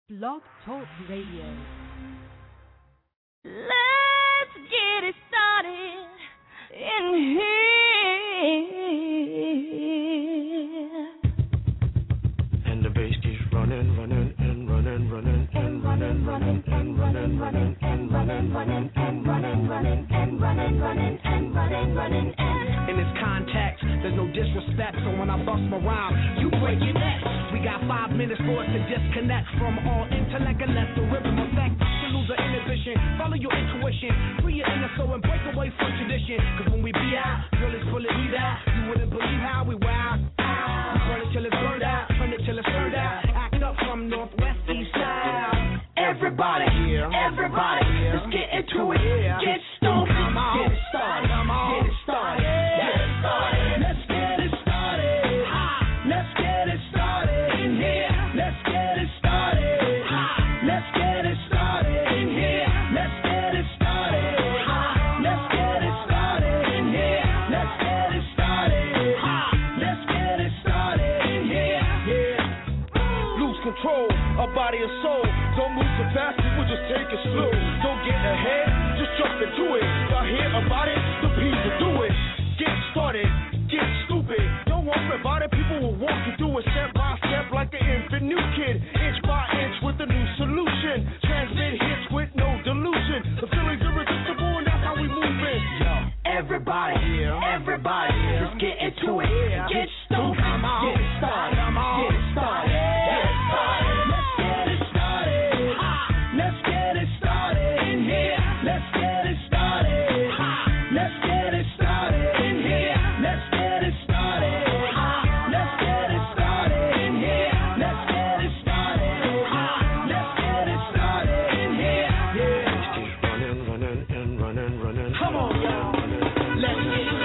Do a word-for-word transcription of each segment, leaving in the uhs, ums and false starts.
Blog Talk Radio. Let's get it started in here. And the bass keeps running, running, and running, running, and running, running, and running, running, and running, running, and running, running, and running, running, and running, running, and in this context, there's no disrespect, so when I bust my rhyme, you break your neck. We got five minutes for us to disconnect from all intellect and let the rhythm effect to lose the inhibition. Follow your intuition, free your inner soul and break away from tradition. Cause when we be out, girl, it's full of weed out. You wouldn't believe how we wild out. We burn it till it's burned out, turn it till it's turned out. Act up from northwest, east side. Everybody, everybody, let's get into it. Get stoked, get it started, get it started, get it started. Let's get it started. Let's get it started in here. Let's get it started. Let's get it started in here. Let's get it started. Let's get it started in here. Let's get it started. Let's get it started in here. Yeah. Lose control of body and soul. Don't move too fast, people just take it slow. Don't get ahead, just jump into it. Y'all hear about it? The people do it. Get started, get stupid. Don't worry about it, people will walk you through it step by step like an infant new kid. Inch by inch with a new solution. Transmit hits with no delusion. The feeling's irresistible and that's how we move it. Yo, everybody, everybody, let's get into it. Get stoked, get it started, get it started, get it started. Let's get it started. Let's get it started in here. Let's get it started. Let's get it started in here. Let's get it started. Let's get it started in here. Let's get it started. Let's get it started in here. Yeah. keep running, running, and running, running. Come on, y'all. Let's get it.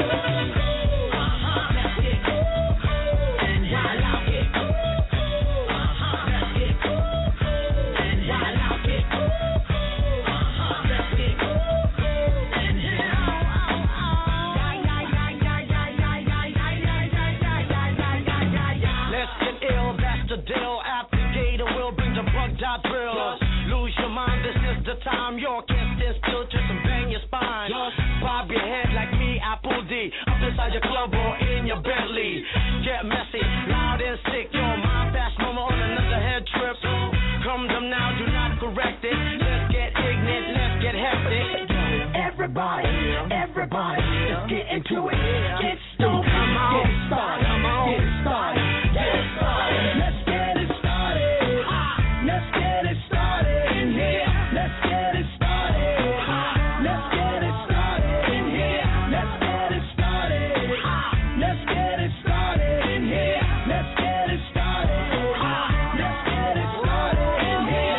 Drill. Lose your mind, this is the time. You can't stand still, just and bang your spine. Just bob your head like me, Apple D. Up inside your club or in your Bentley. Get messy, loud and sick. Your mind fast moment on another head trip. Come them now, do not correct it. Let's get ignorant, let's get hectic. Everybody, everybody, let's get into it. Get stoked, get it started, get it started, get it started. Let's get it started. Let's get it started in here. Let's get it started. Let's get it started in here. Let's get it started. Let's get it started in here. Let's get it started. Let's get it started in here.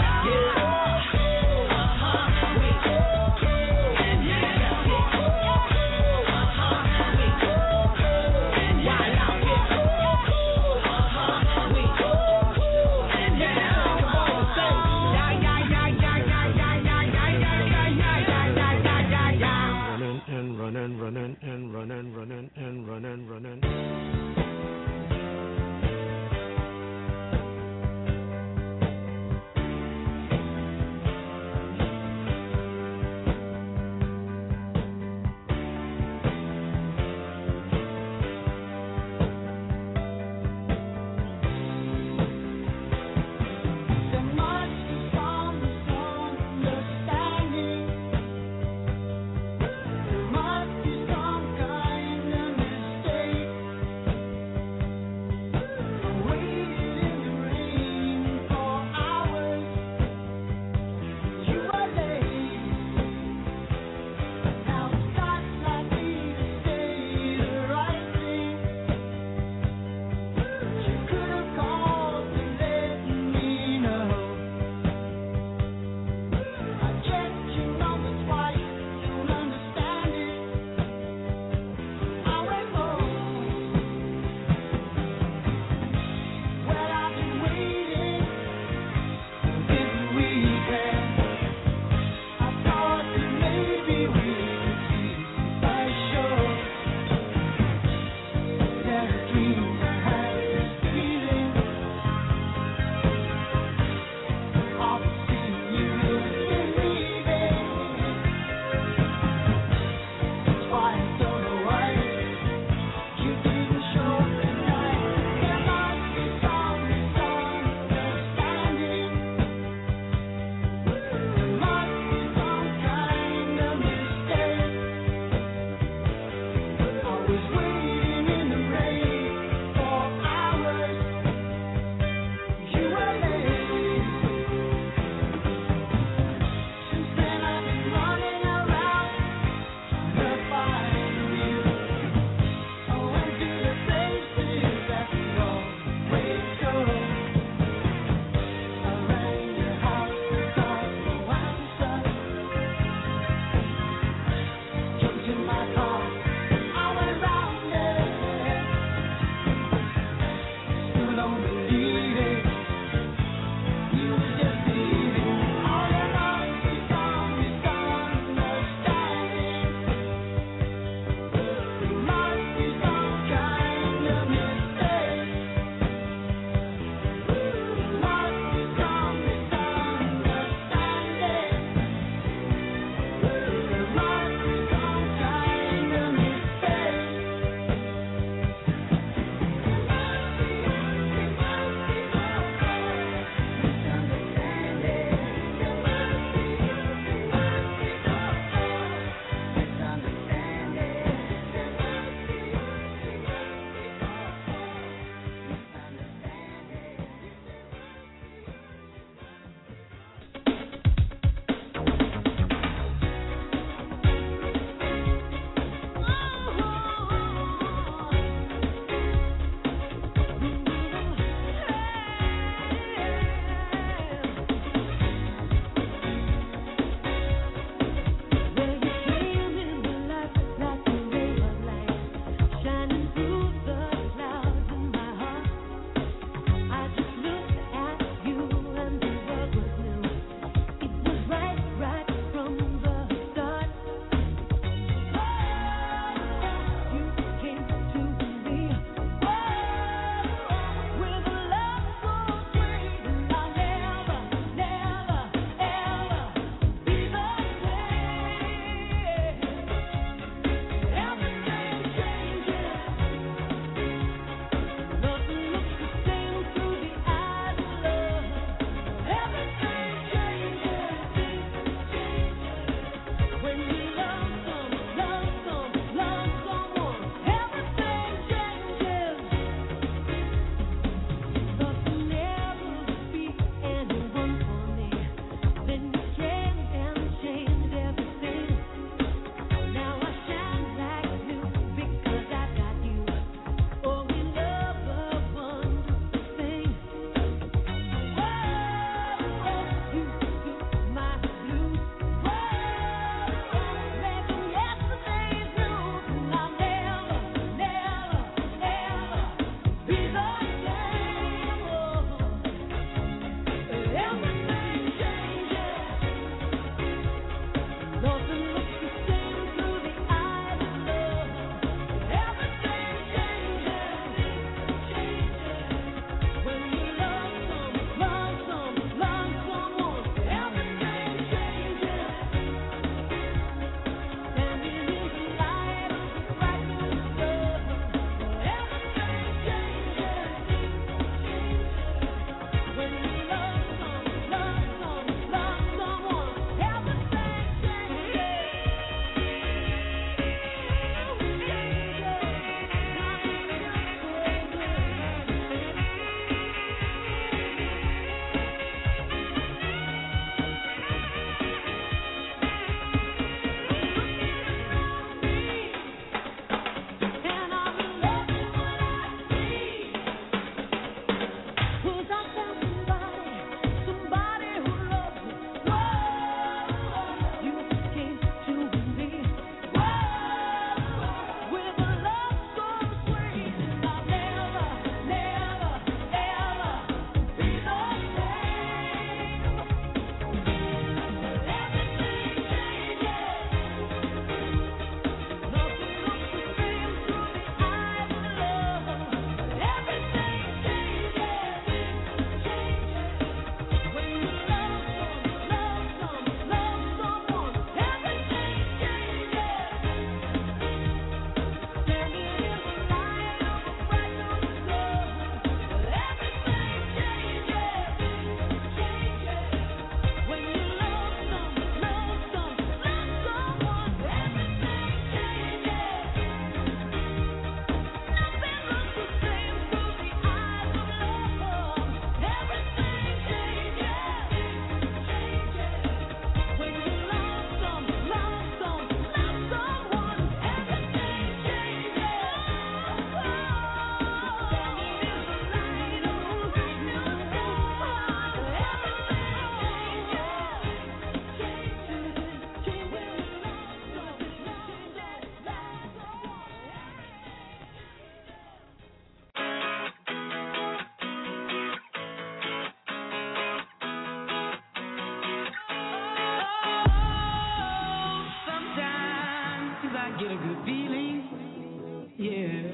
good feeling, yeah.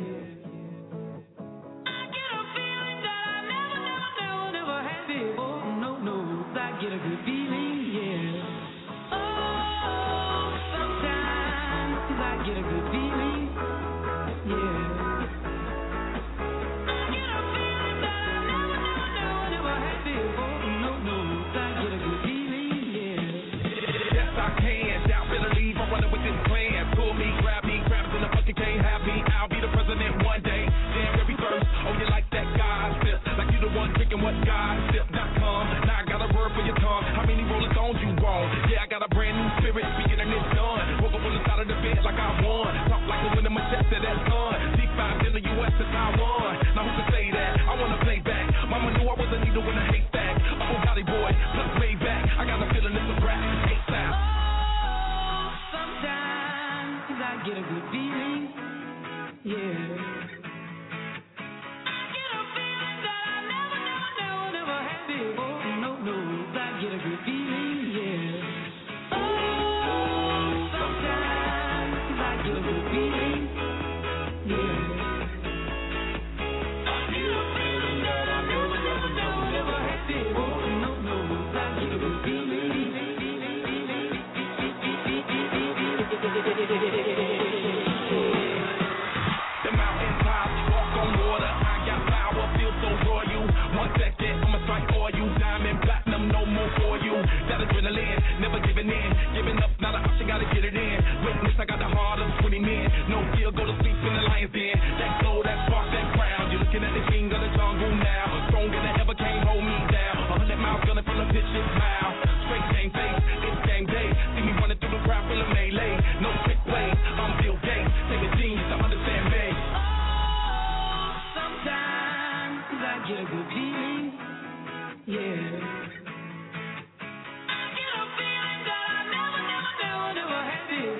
I get a feeling that I never, never, never, never had before. No, no, I get a good feeling, yeah. Oh, sometimes I get a good feeling, yeah. I get a feeling that I never, never, never, never had before. No, no, I get a good feeling, yeah. Yes, I can. Doubt, better leave. I'm running with this plan. Pull me, grab me, grab in the fucking can't have me. I'll be the president one day. Damn, every verse. Oh, you like that God sip? Like you the one drinking what God sip dot com. Now I got a word for your tongue. How many rollers on you want? Yeah, I got a brand new spirit. Speaking and it's done. Woke up on the side of the bed like I won. Talk like the winner, Manchester, that's done. T five in the U S to Taiwan. Now who can say that? I wanna play back. Mama knew I was a needle in a haystack. Oh, Gotti boy, plus way back. I got a feeling it's a rap. Eight sound. I get a good feeling, yeah. I get a feeling that I never, never, never, never had before. No, no, I get a good feeling, yeah. Oh, sometimes I get a good feeling, yeah. I get a feeling that I never, never, never, never had before. No, no, I get a good feeling. The mountain tops, walk on water. I got power, feel so royal. One second, I'ma strike for you. Diamond, platinum, no more for you. That adrenaline, never giving in. Giving up, not an option, gotta get it in. Witness, I got the heart of twenty men. No fear, go to sleep in the lion's den. That glow, that spark, that crown. You're looking at the king of the jungle now. Stronger than ever, can't hold me down. A hundred miles gunning from the pitch's mouth. Straight game face, it's game day. See me running through the crowd full of melee. No trick play, I'm Bill Gates. Take a genius to understand me. Oh, sometimes I get a good feeling, yeah. I get a feeling that I never, never, never, never had before.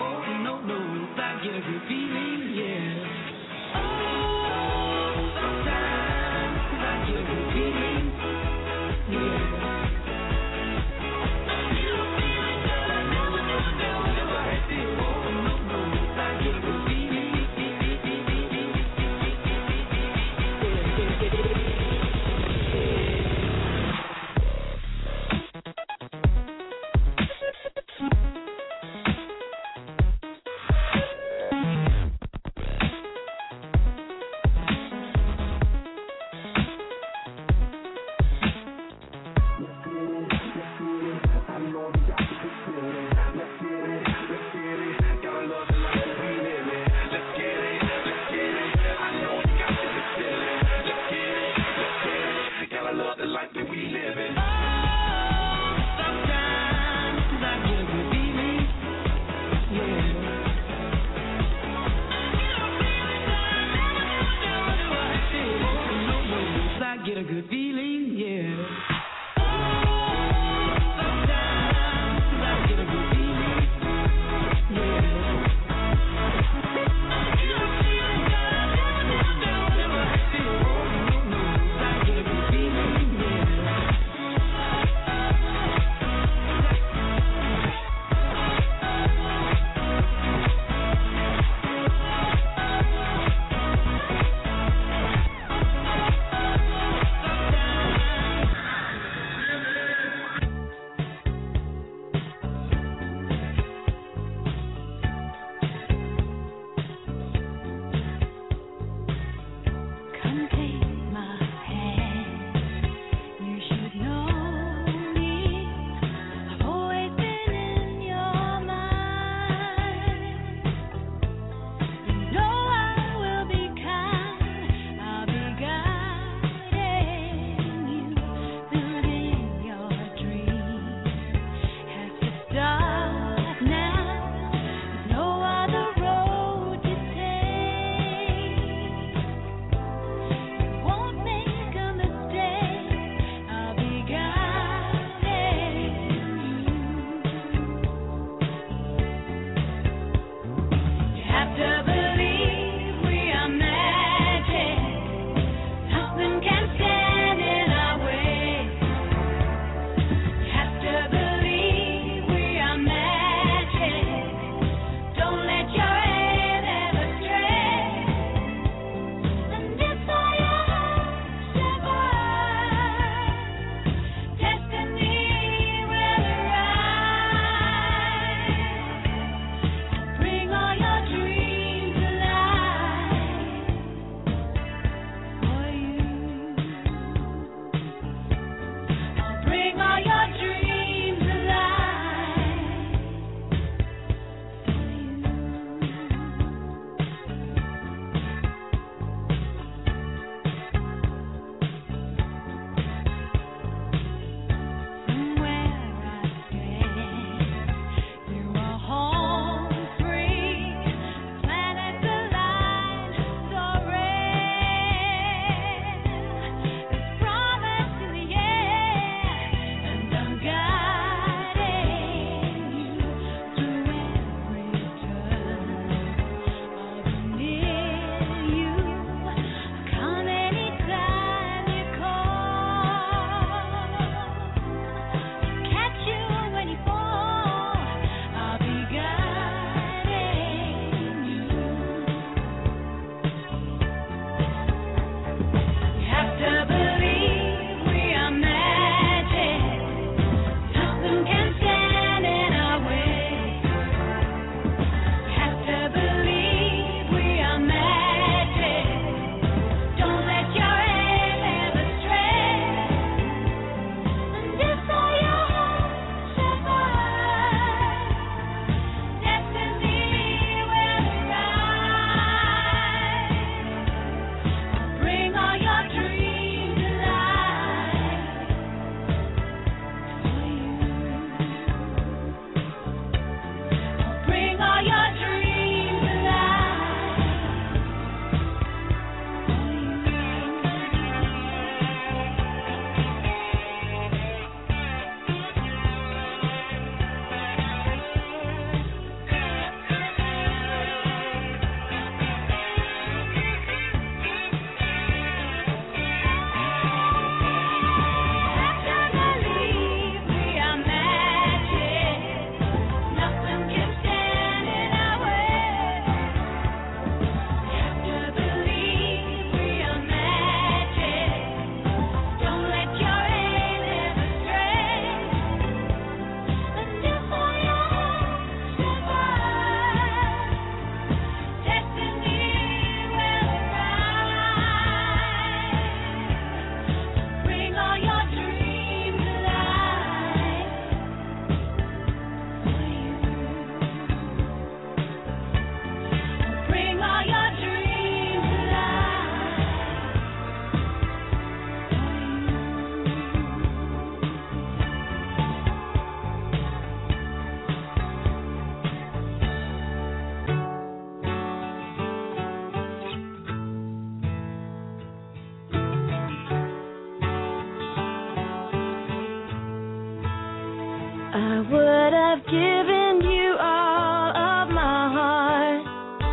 I would have given you all of my heart,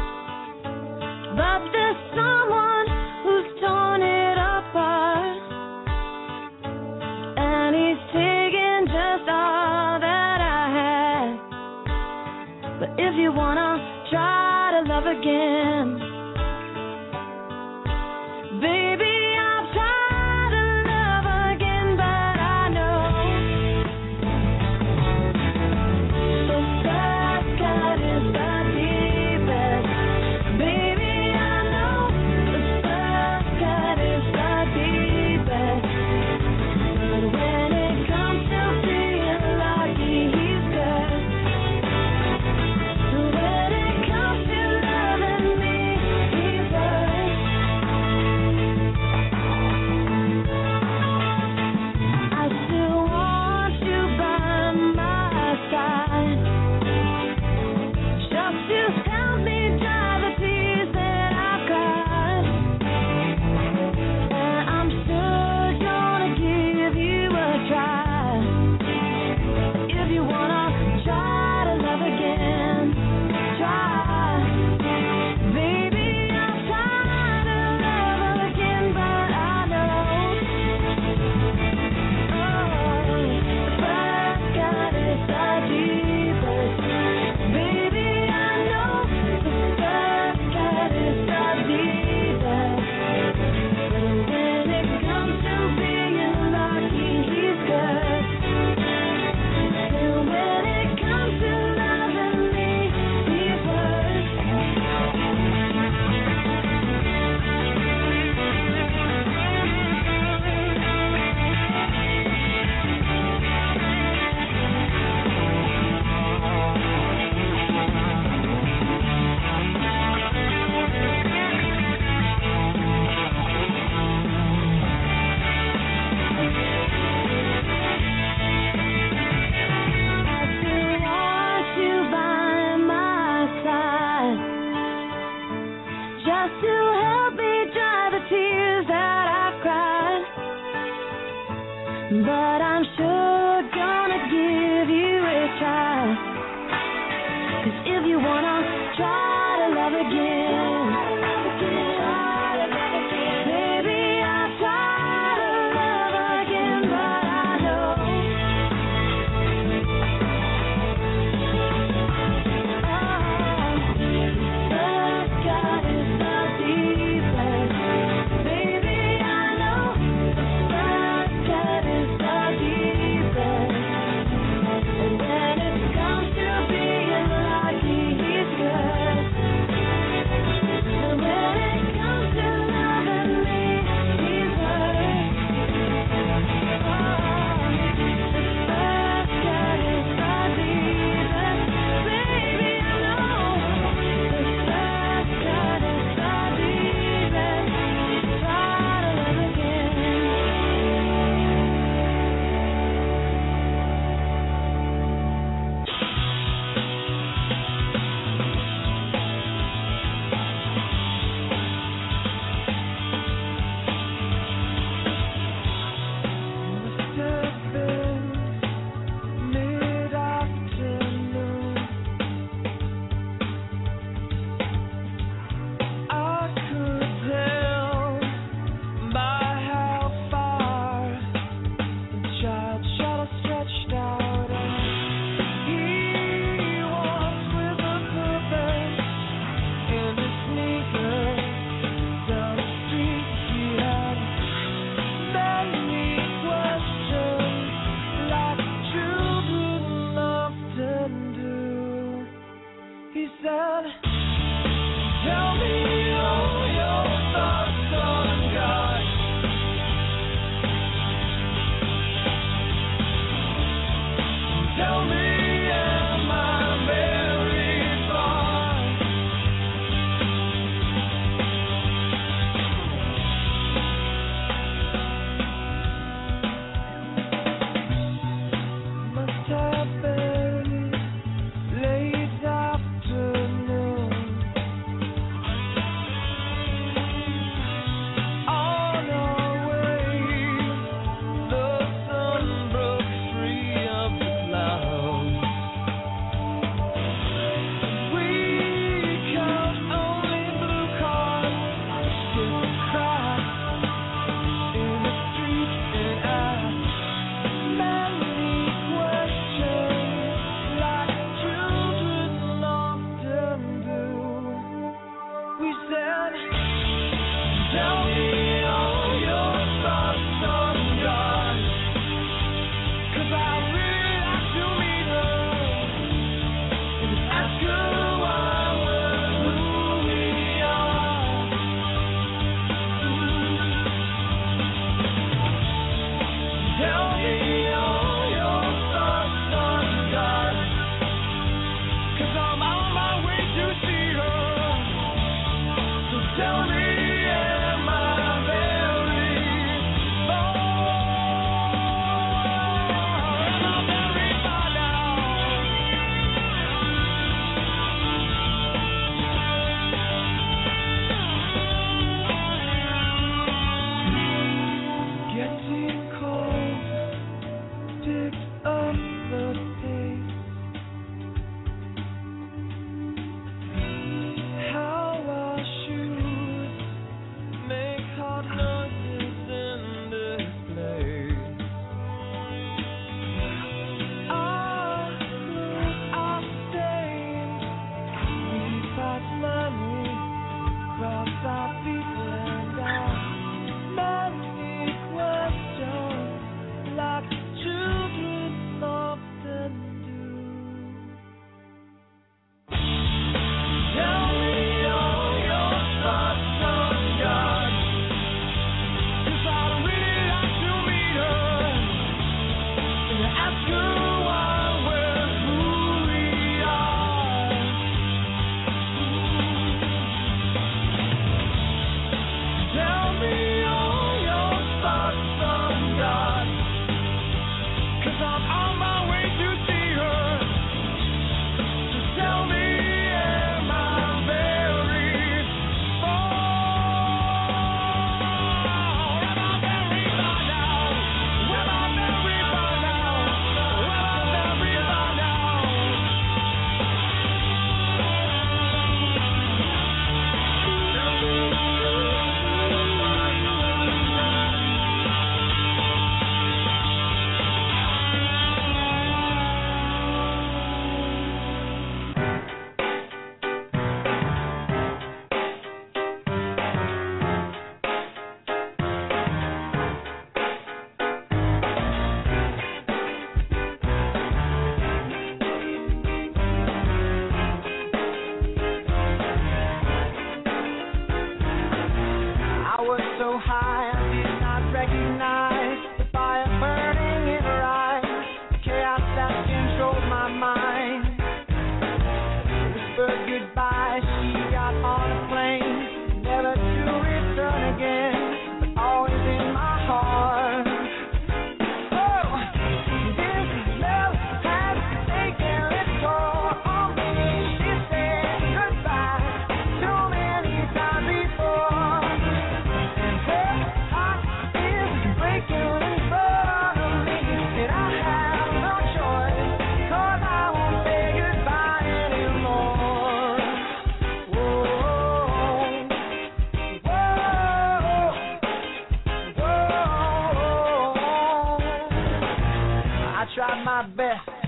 but there's someone who's torn it apart, and he's taken just all that I had. But if you wanna try to love again, baby, I'll try to love again, but I know the first cut is the deepest. Baby, I know the first cut is the deepest. But when it comes to being lucky, he's good. When it comes to loving me, he's worth. I still want you by my side, just to help me dry the tears that I've cried. And I'm still gonna give you a try. If you wanna try to love again, try. Baby, I'll try to love again, but I know the first cut is the deepest. Baby, I know the first cut is the deepest. But when it comes to being lucky, he's good. And when it comes to loving me, he's worth. I still want you by my side, just to help me dry the tears that I've cried. But I'm sure gonna give you a try. 'Cause if you wanna try to love again, baby, I'll try to love again, but I know first cut is the deepest. Baby, I know the first cut is the deepest. And when it comes to being lucky, he's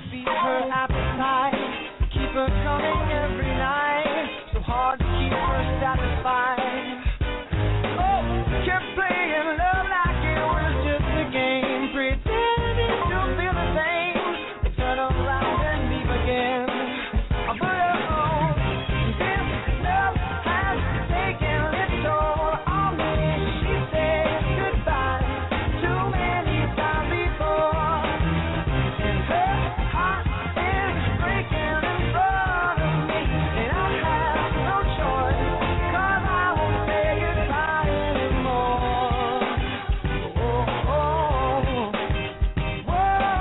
feed her appetite, keep her coming every night, so hard to keep her satisfied. Oh, kept playing love like it was just a game, pretending to feel the same, they turn around and leave again. But oh, this love has taken its toll on me. She said goodbye too many times before, and her heart is breaking in front of me, and I have no choice, 'cause I won't say goodbye anymore. Oh, oh, oh. Whoa,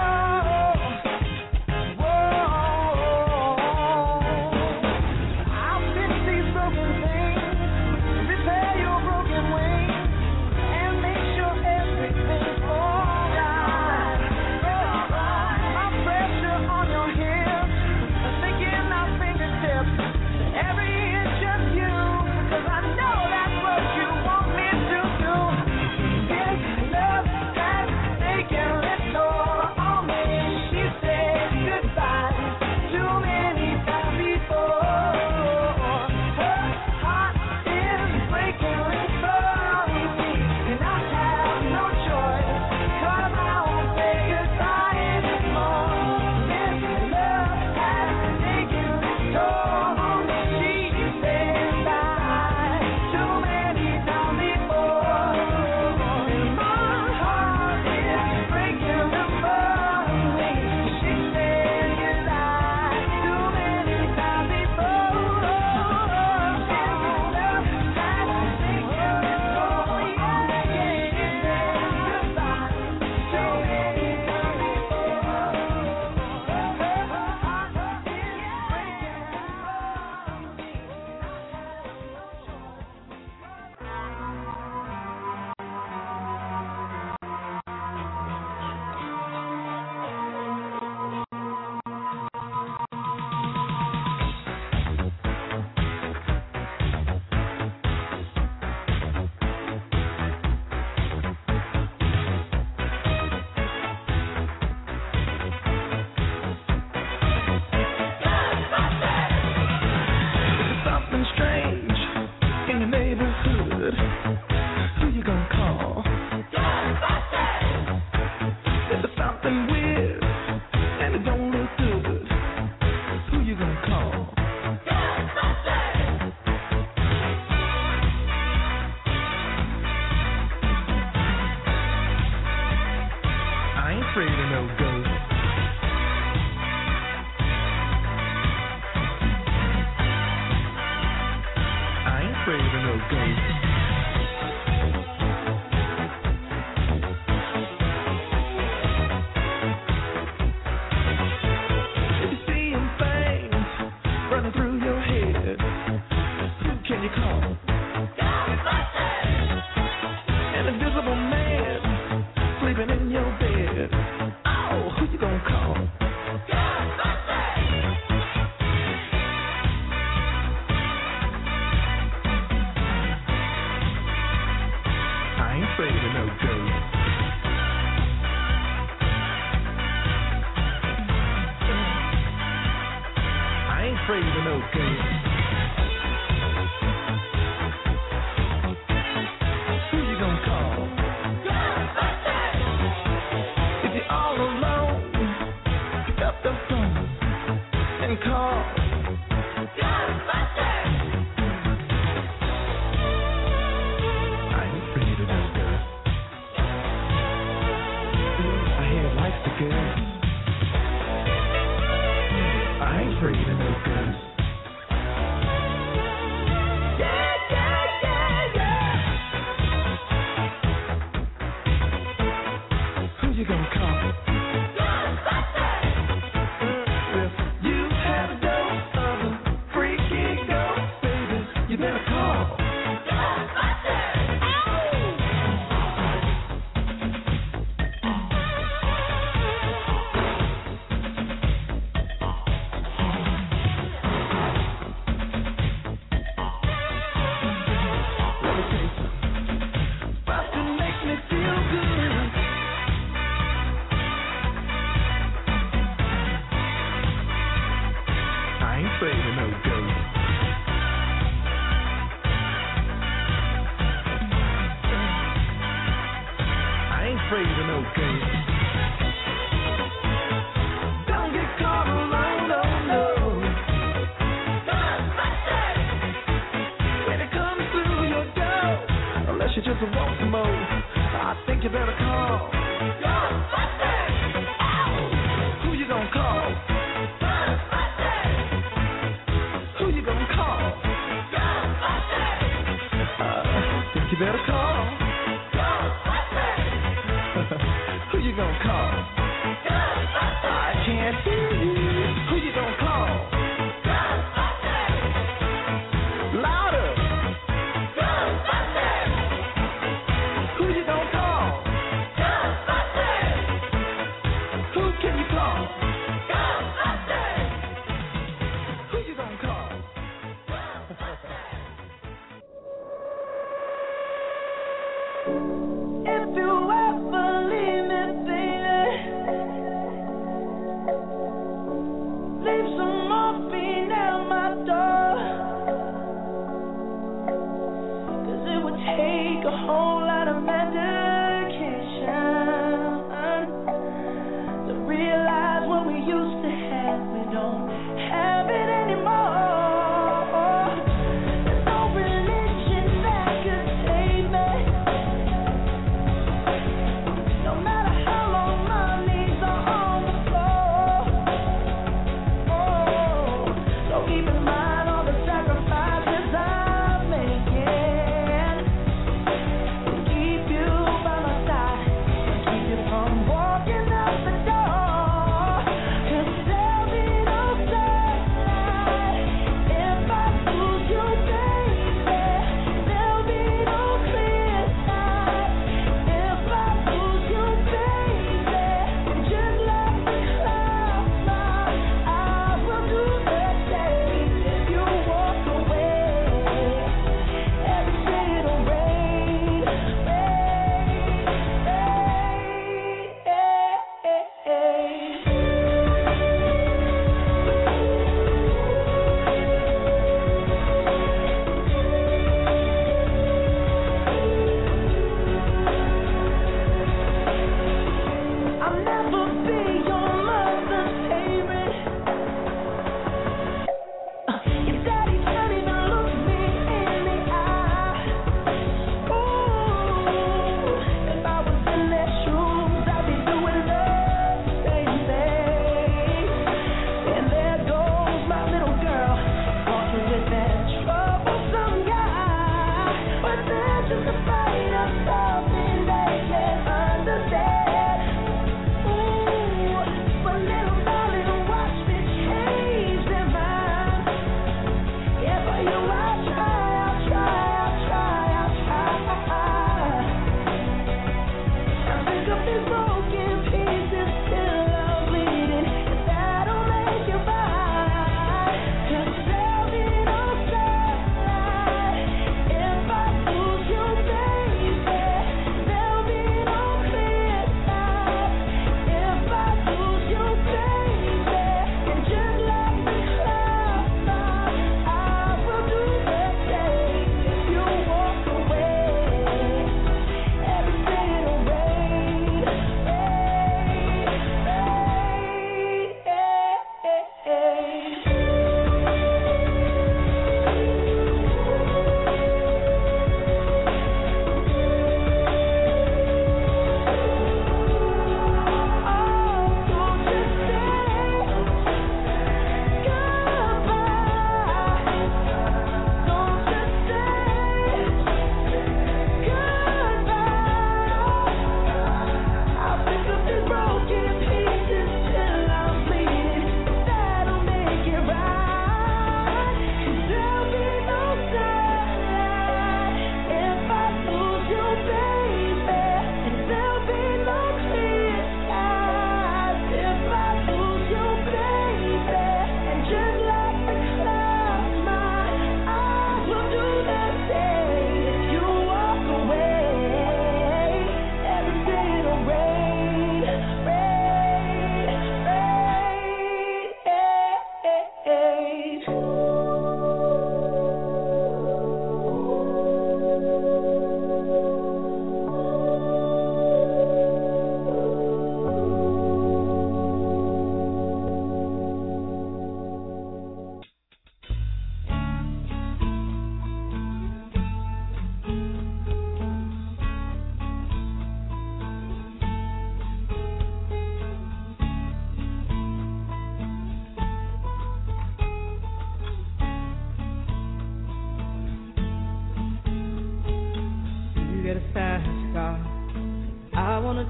whoa. I'll fix these broken things, repair your broken wings, and make sure everything's alright. My pressure on your hips, thinking our fingertips, every inch of you, 'cause I know that's what you want me to do. This love has taken its toll on me. She said goodbye too many times before. Her heart is breaking in front of me, and I have no choice, 'cause I won't say goodbye anymore. This love has taken its toll on me. She said goodbye too many times before, and my heart is breaking in front of me. She said goodbye too many times before. This love has taken its toll on me. She said goodbye too many times before. Her heart is breaking in front of me. Something strange in your neighborhood. Who you gonna call? If there's something weird and it don't look good, who you gonna call? I ain't afraid of no ghosts. I ain't afraid of no ghosts. If you're seeing things running through your head, who can you call? An invisible man sleeping in your bed. Oh, who you gonna call? I ain't afraid of no ghosts. I ain't afraid of no ghosts. Who you gonna call? If you're all alone, pick up the phone and call. I ain't afraid of no ghosts. I hear it likes the ghosts. I ain't afraid of no ghosts. Yeah, yeah, yeah, yeah. Who you gonna call? If you have a dose of a freaky ghost, baby, you better call. afraid of no ghost. I ain't afraid of no ghost. Don't get caught alone, no, no. Ghostbusters! When it comes through your door, unless you just want some more, I think you better call Ghostbusters! Ow! Who you gonna call? Ghostbusters! Who you gonna call? Ghostbusters! Uh, think you better call Ghostbusters! Who you gonna call? Ghostbusters! I can't hear you. Who you gonna call? Ghostbusters! Louder! Ghostbusters! Who you gonna call? Ghostbusters! Who can you call? Ghostbusters! Who you gonna call? If you ever leave me, baby, leave some morphine at my door. 'Cause it would take a whole lot of medication to realize what we used to have, we don't have it anymore. There's no religion that could save me. No matter how long my knees are on the floor. Oh, so keep in mind all the sacrifices I'm making to keep you by my side, keep you from walking out the door. 'Cause there'll be no sunlight if I lose you, baby. There'll be no clear night if I lose you, baby. Just like the clouds, I will do the same.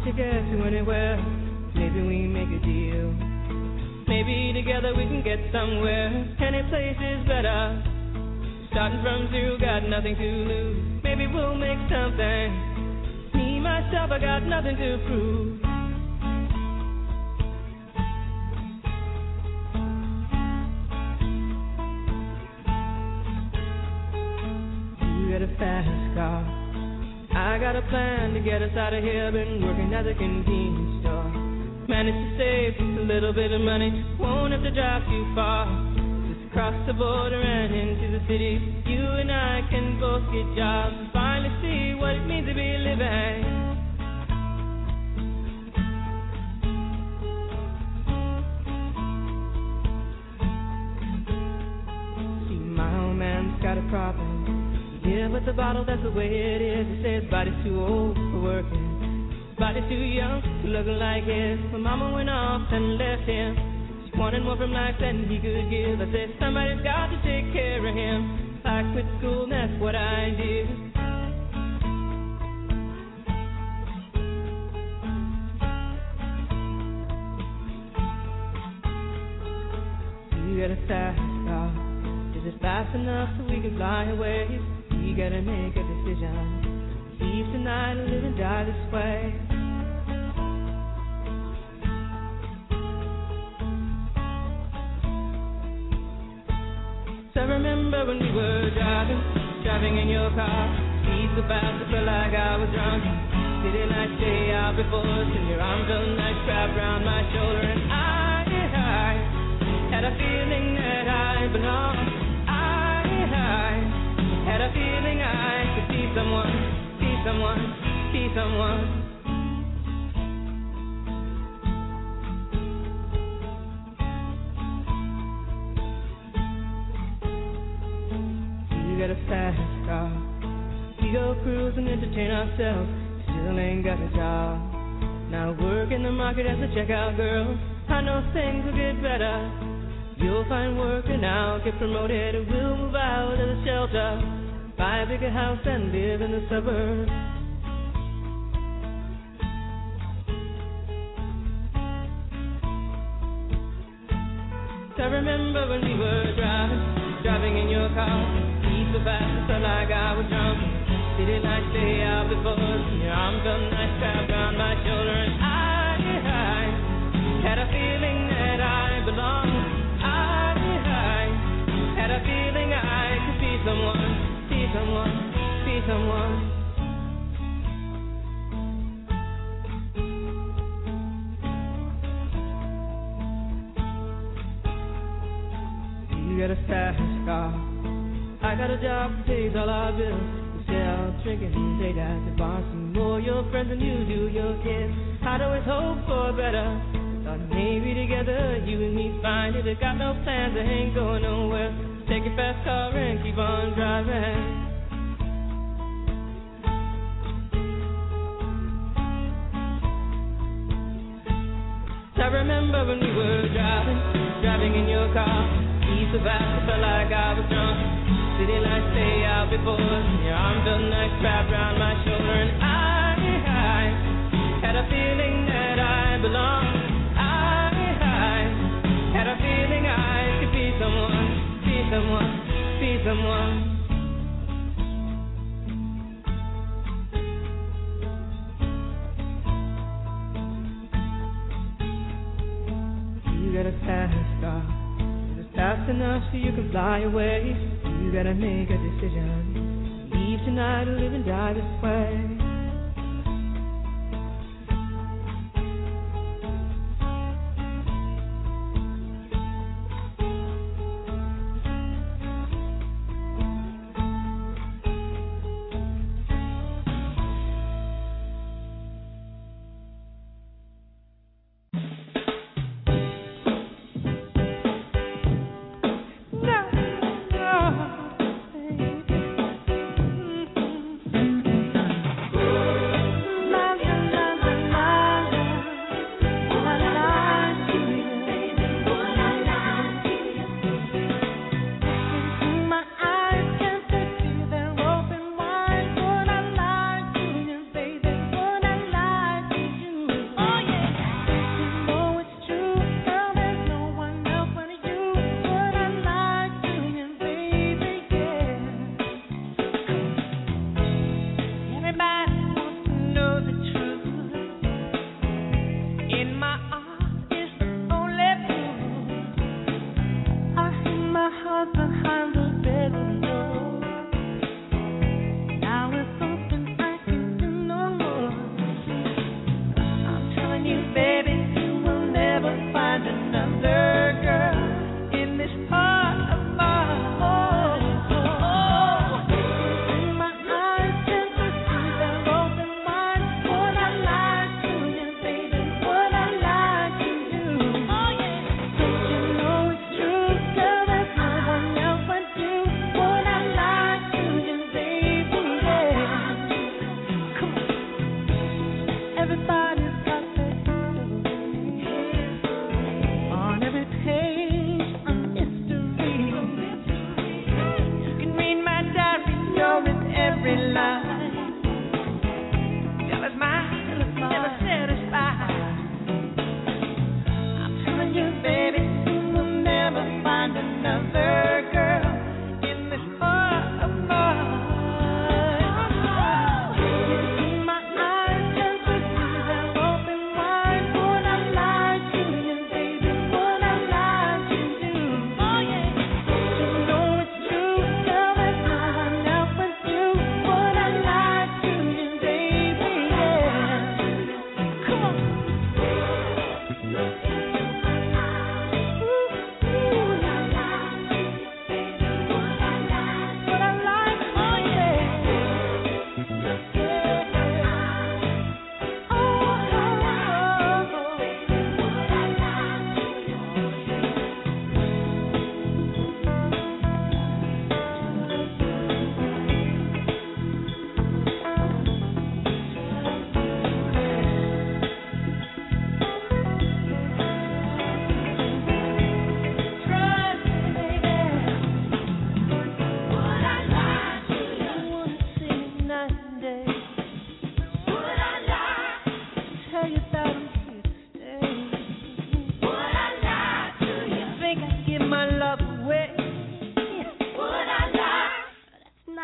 to get to anywhere. Maybe we make a deal. Maybe together we can get somewhere. Any place is better. Starting from zero, got nothing to lose. Maybe we'll make something. Me, myself, I got nothing to prove. You got a fast car. I got a plan to get us out of here. Been working at the convenience store. Managed to save just a little bit of money. Won't have to drive too far. Just cross the border and into the city. You and I can both get jobs and finally see what it means to be living. See, my old man's got a problem. Yeah, but the bottle, that's the way it is. He says his body's too old for working. Body too young to look like his. My mama went off and left him. She wanted more from life than he could give. I said somebody's got to take care of him. I quit school and that's what I did. You got a fast car. Is it fast enough so we can fly away? We gotta make a decision. Leave tonight and live and die this way. So I remember when we were driving, driving in your car. Speed so fast I felt like I was drunk. City lights stay out before us, and your arm felt nice wrapped around my shoulder. And I, I had a feeling that I belonged. I, I had a feeling I could be someone. Someone, be someone. You got a fast car. We go cruise and entertain ourselves. Still ain't got a job. Now work in the market as a checkout girl. I know things will get better. You'll find work and I'll get promoted. And we'll move out of the shelter. Buy a bigger house and live in the suburbs. I remember when we were driving, driving in your car. Speed so fast, I felt like I was drunk. City lights stay out before us, and your arm felt nice wrapped around my shoulder. And I, I had a feeling that I belonged. I, I had a feeling I could be someone. Be someone, be someone. You got a fast car. I got a job that pays all our bills. We sell drinking late at the bar. Some more your friends than you do your kids. I'd always hope for better. Thought maybe together you and me find it. I got no plans, I ain't going nowhere. Take your fast car and keep on driving. I remember when we were driving, driving in your car. Speed so fast I felt like I was drunk. City lights stay out before us, and your arm felt nice wrapped around my shoulder. And I, I had a feeling that I belonged. I, I had a feeling I could be someone. Be someone, be someone. You got a fast car. Is it fast enough so you can fly away? You gotta make a decision. Leave tonight or live and die this way.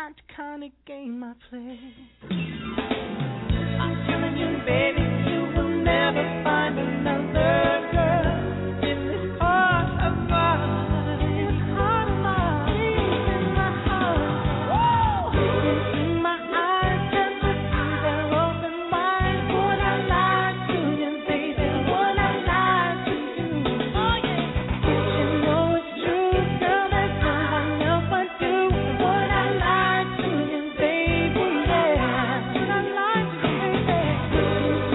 not the kind of game I play. I'm telling you, baby, you will never find another girl in this heart of mine. This heart of mine, deep in my heart. Looking in my eyes, just to see they're open wide. Would I lie to you, baby? Would I lie to you? Oh yeah. You know it's true, girl. There's no one else but you. Would I lie to you, baby? Yeah. Would I lie to you, baby?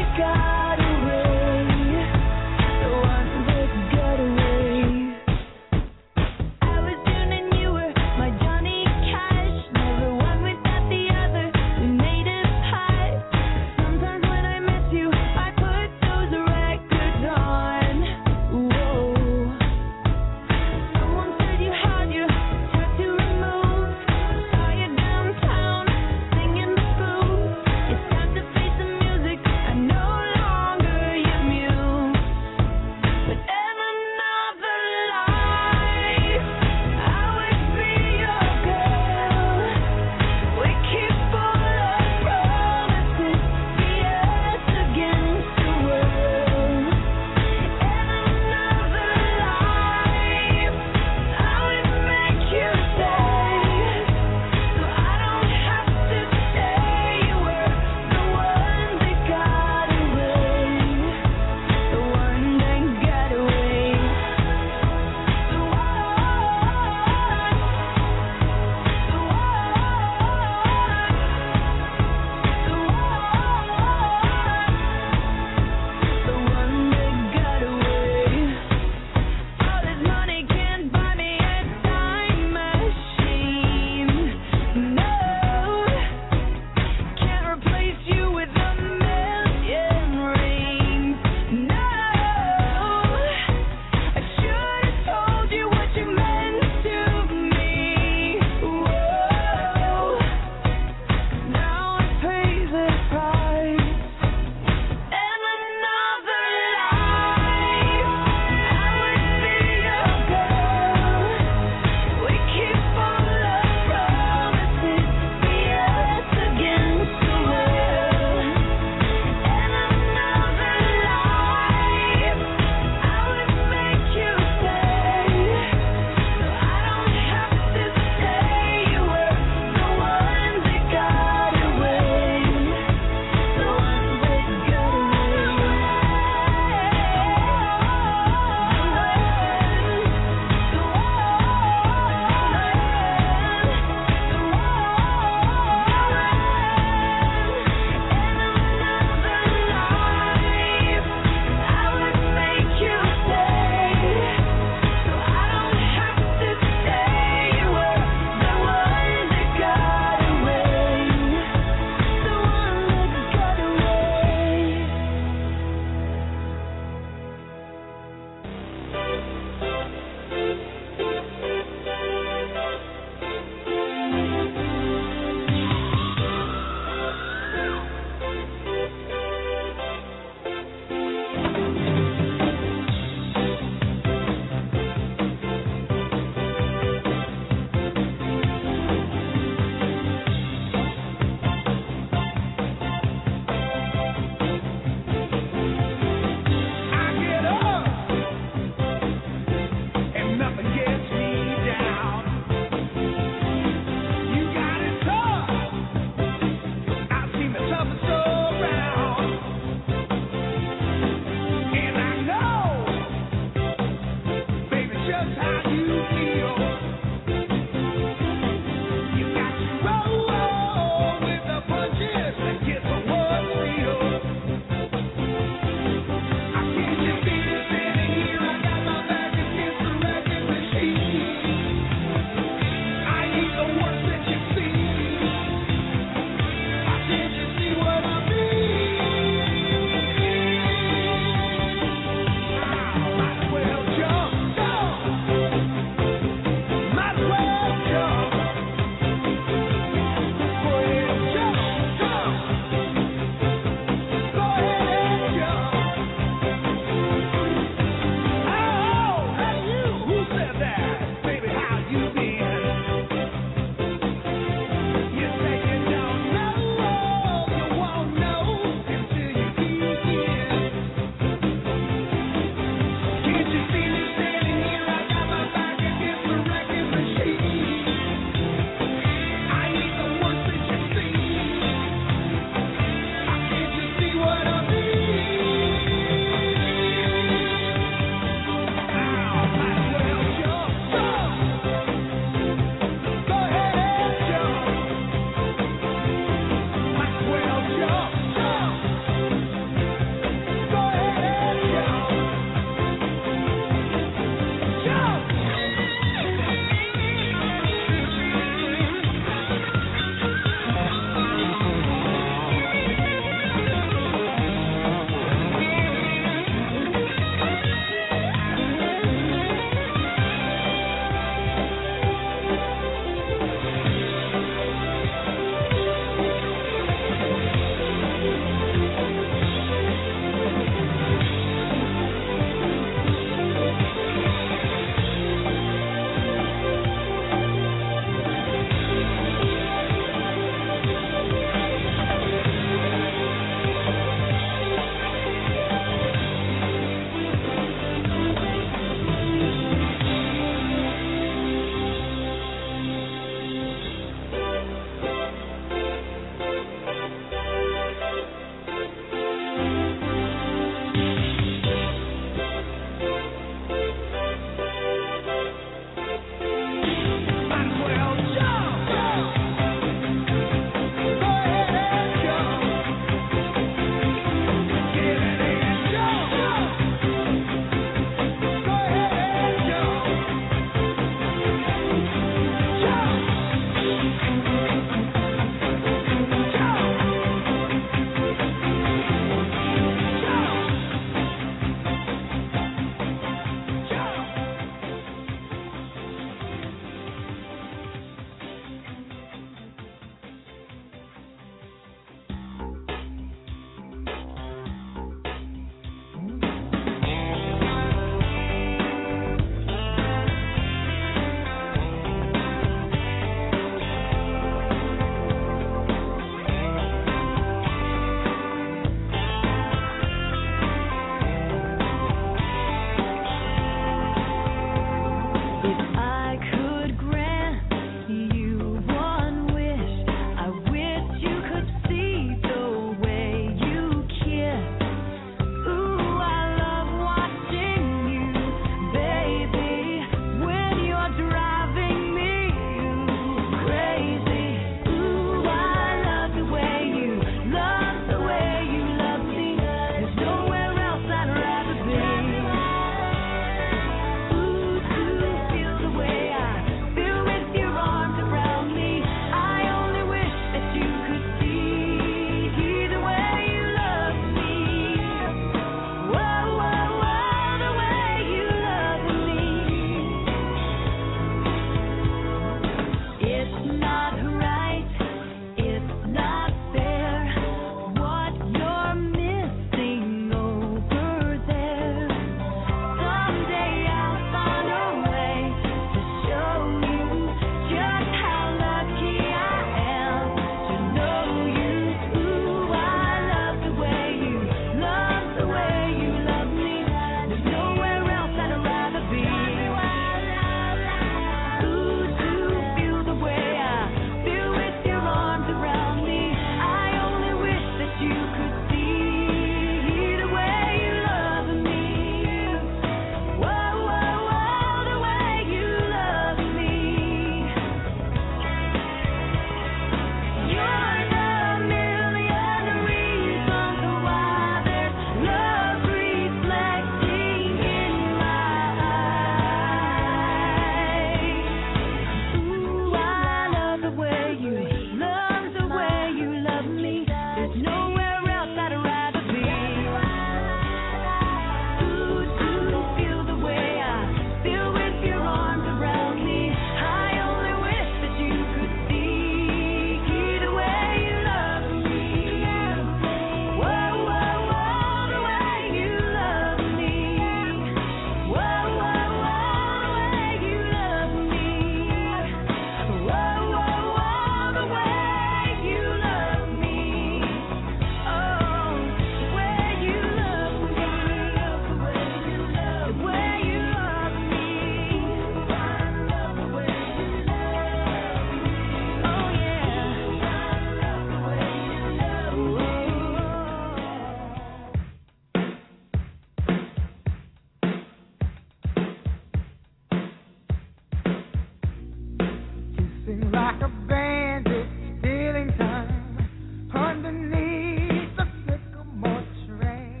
Looking like a bandit, stealing time underneath the sycamore tree.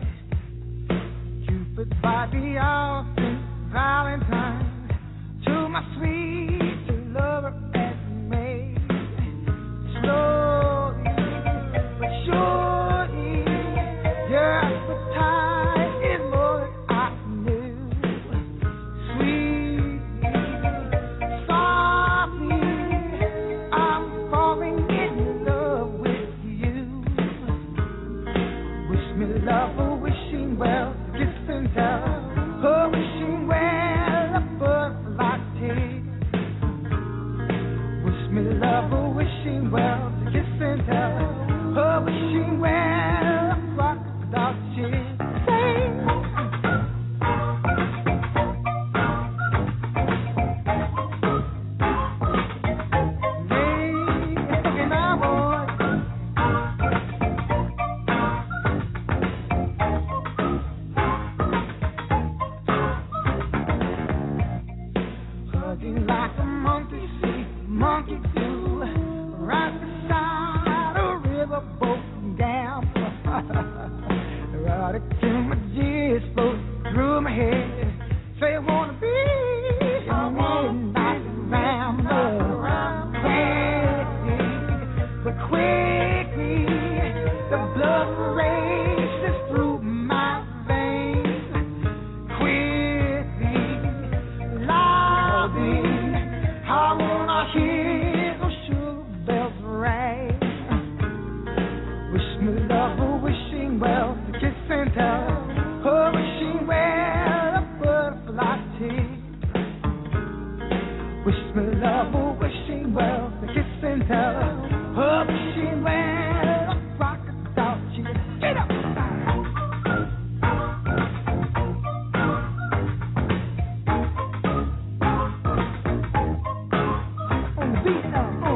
Cupid by the often Valentine to my sweet lover and me. Slowly but surely, your appetite is more than I knew. Sweetly, softly, I'm falling in love with you. Wish me love, oh, wishing well, kiss and tell, oh, wishing well, a butterfly tea. Wish me love, oh, wishing well, kiss and tell, oh, wishing well, a crocodile tear. Hugging like a monkey see, monkey do, right beside a riverboat dam. Right to my tears flow through my head. Say I wanna be a midnight rambler. Quickly, but quickly, the blood races through my veins. Quickly, loudly, I wanna hear those sugar bells ring. Wish me love, oh, wishing well, kiss and tell, oh, wishing well, a butterfly tea. Wish me love, oh, wishing well, kiss and tell, oh, wishing well, a crocodile tear. Get up! On the beat now, oh.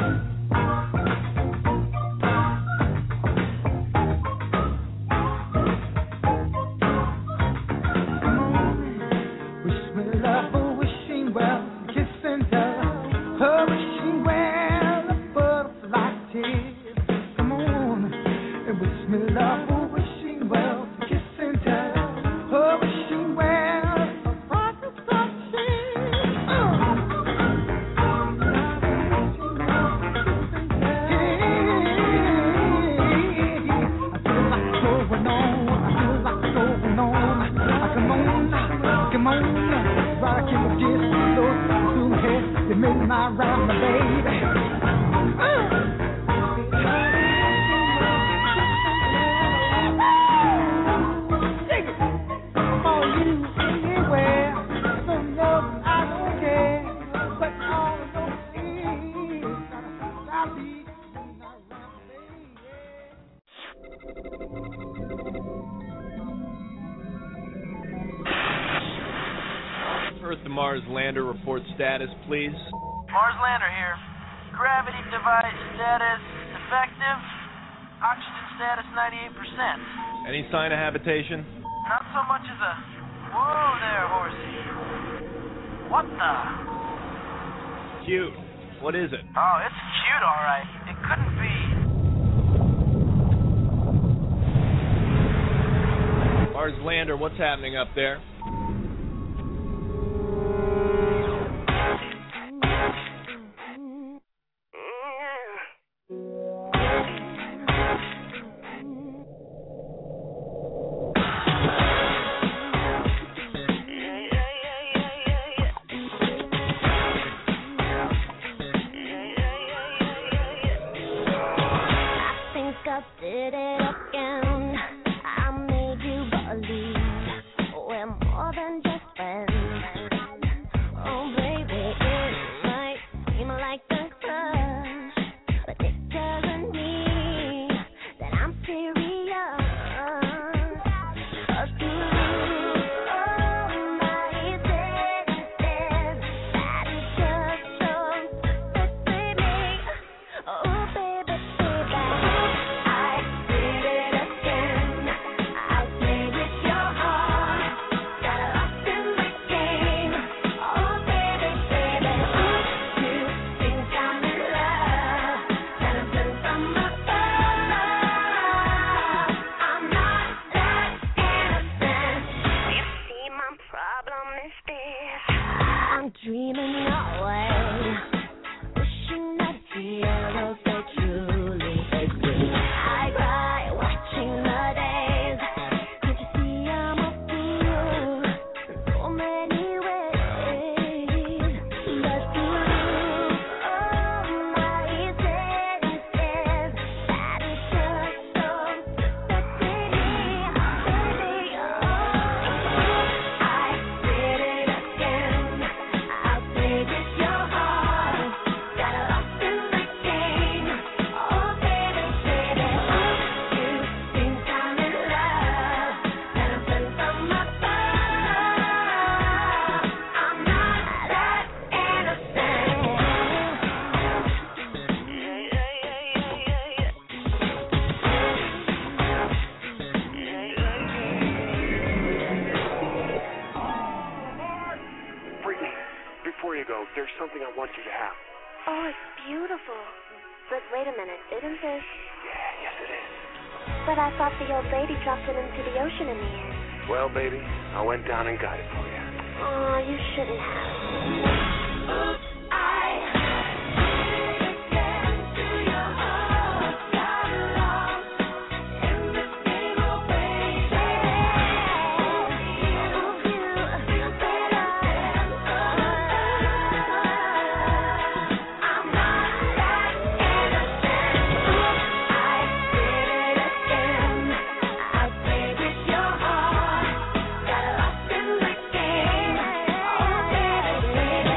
Wish me love, oh, wishing well, kiss and tell, oh, wishing well, a butterfly tear. Come on, and wish me love, oh, wishing well, kiss and tell, oh, wishing well, a crocodile tear. Oh. Come on, rockin' the disco, through head, you make my rhyme, my baby. Take it for you anywhere. Don't know I don't care, but all I know is I'll be my rhyme, baby. Earth to Mars lander report status, please. Mars lander here. Gravity device status effective. Oxygen status ninety-eight percent. Any sign of habitation? Not so much as a whoa there, horsey. What the? Cute. What is it? Oh, it's cute, all right. It couldn't be. Mars lander, what's happening up there? Did it again. I made you believe when go, there's something I want you to have. Oh, it's beautiful. But wait a minute, isn't this? Yeah, yes it is. But I thought the old lady dropped it into the ocean in the end. Well, baby, I went down and got it for you. Oh, you shouldn't have. Oops, I... Yeah.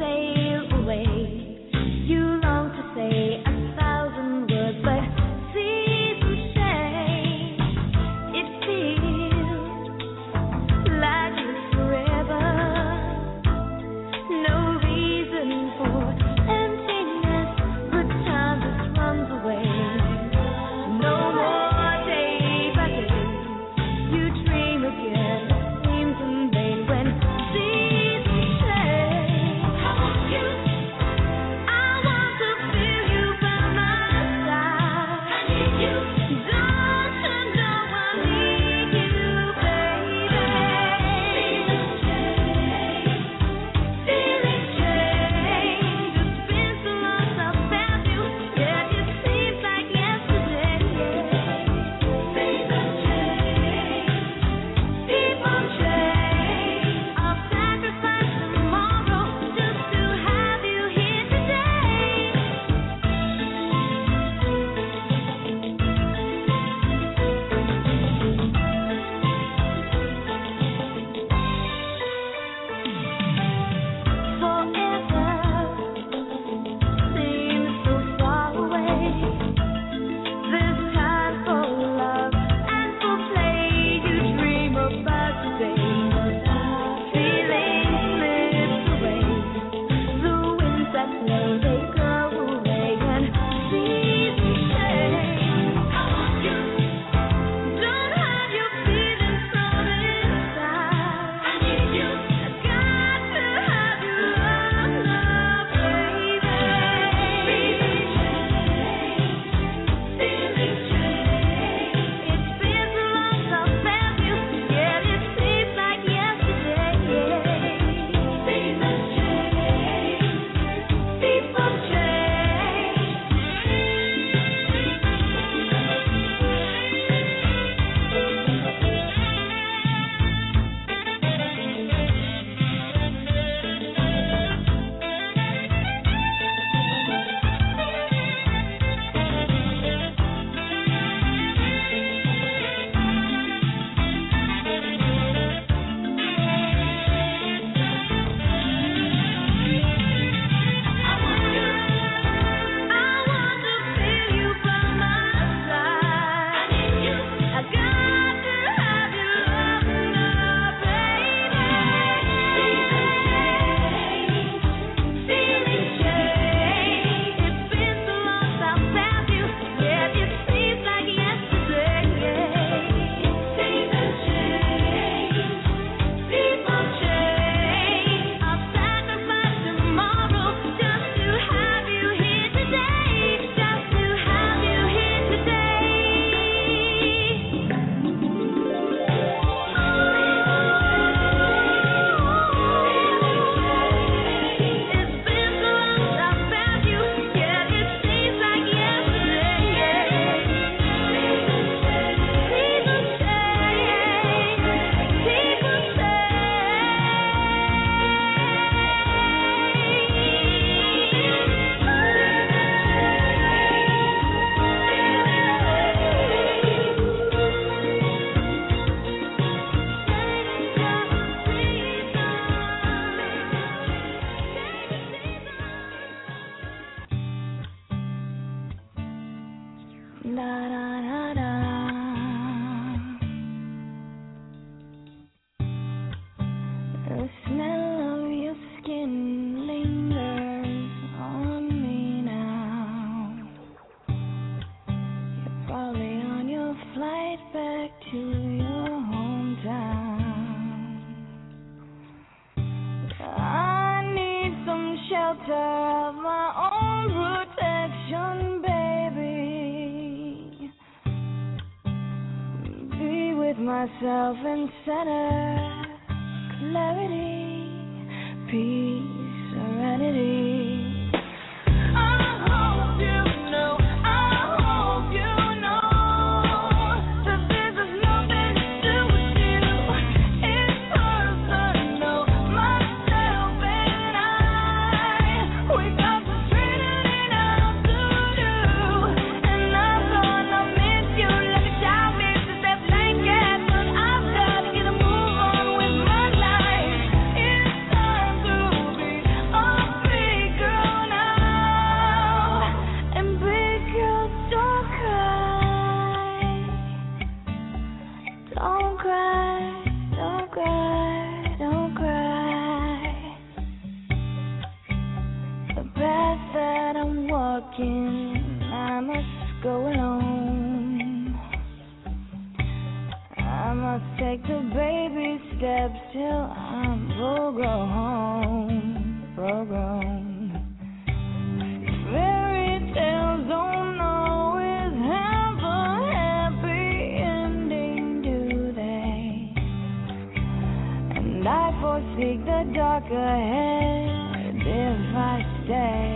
myself in center, clarity, peace, serenity. Oh walking, I must go alone. I must take the baby steps till I'm full grown, full grown. Fairy tales don't always have a happy ending, do they? And I foresee the dark ahead if I stay.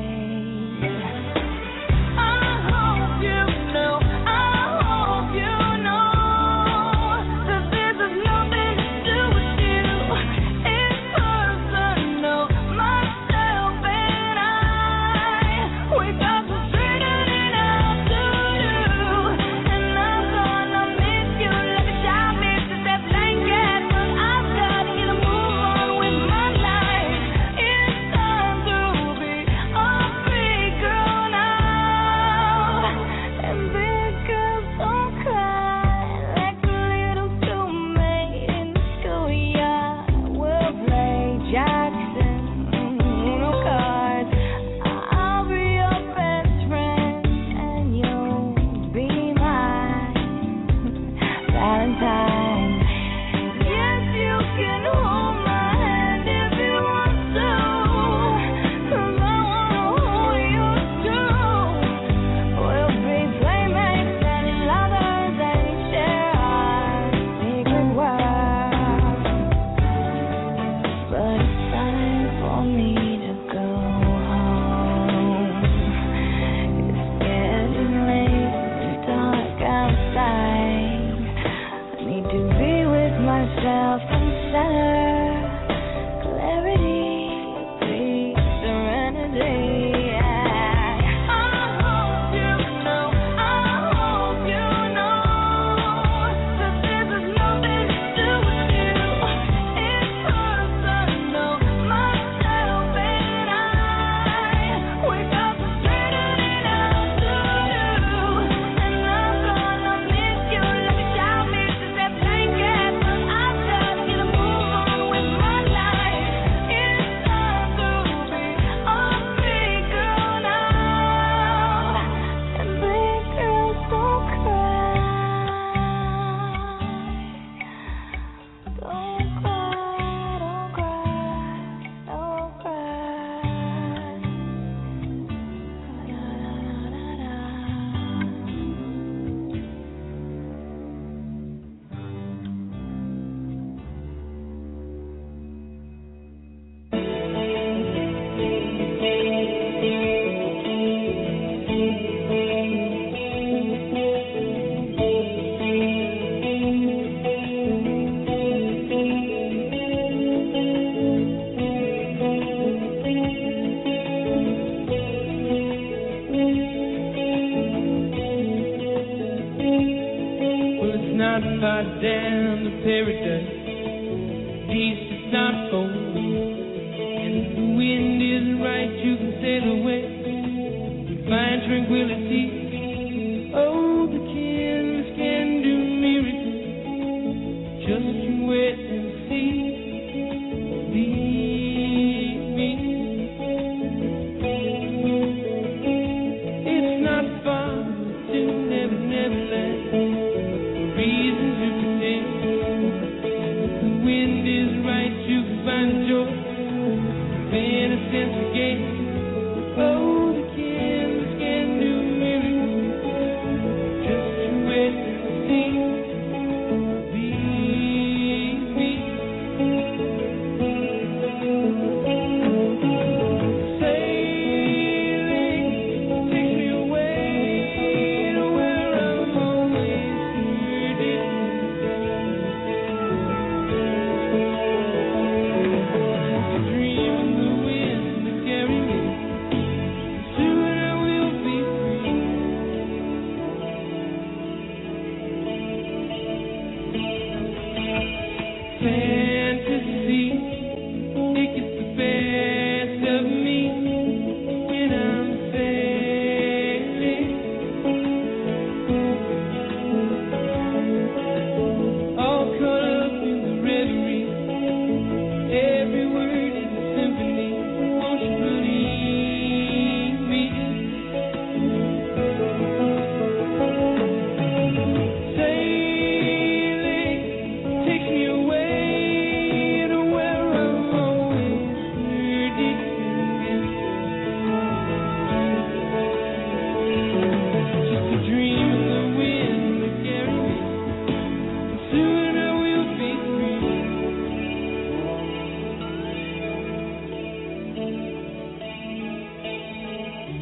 Oh, the kids can do miracles.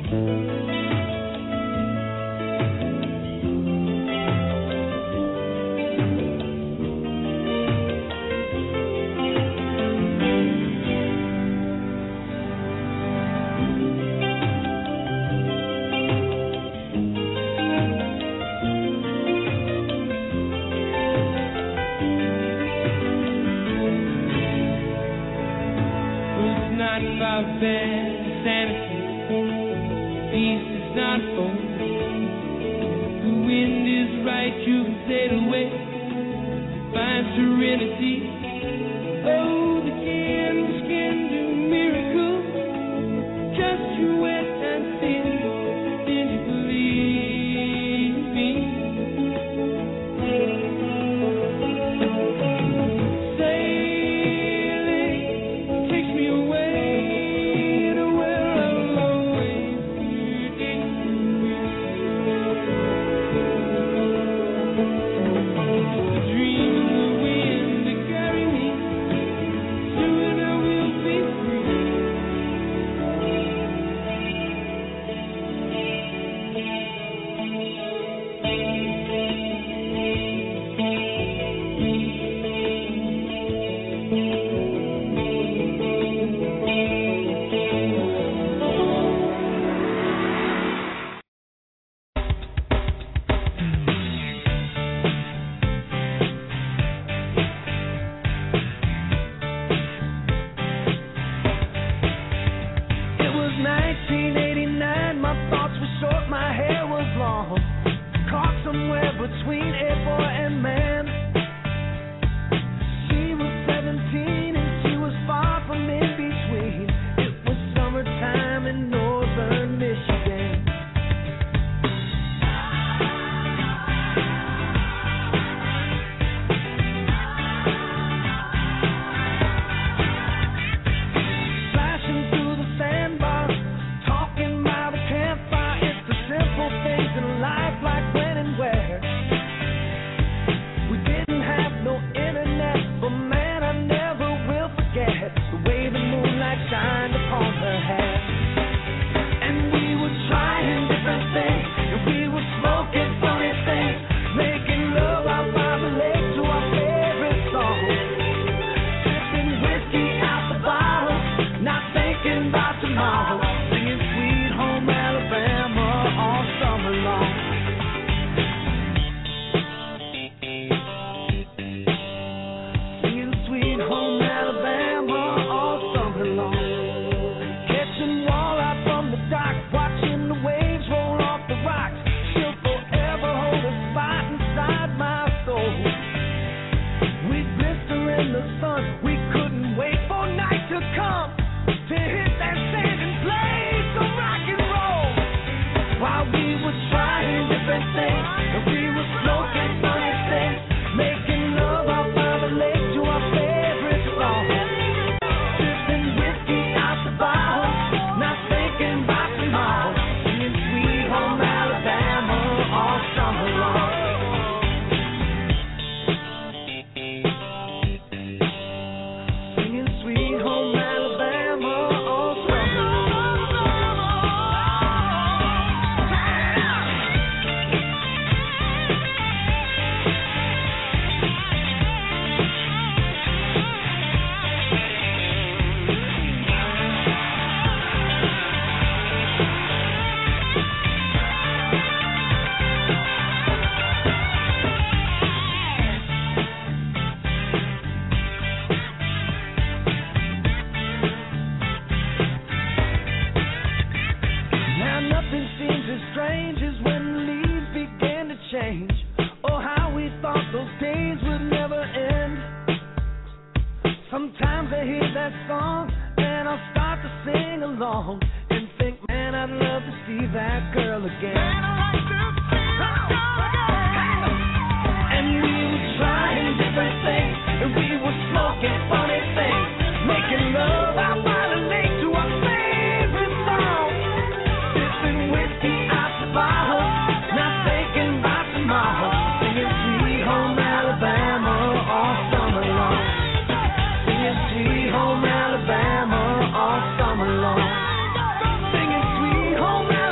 Singing Sweet Home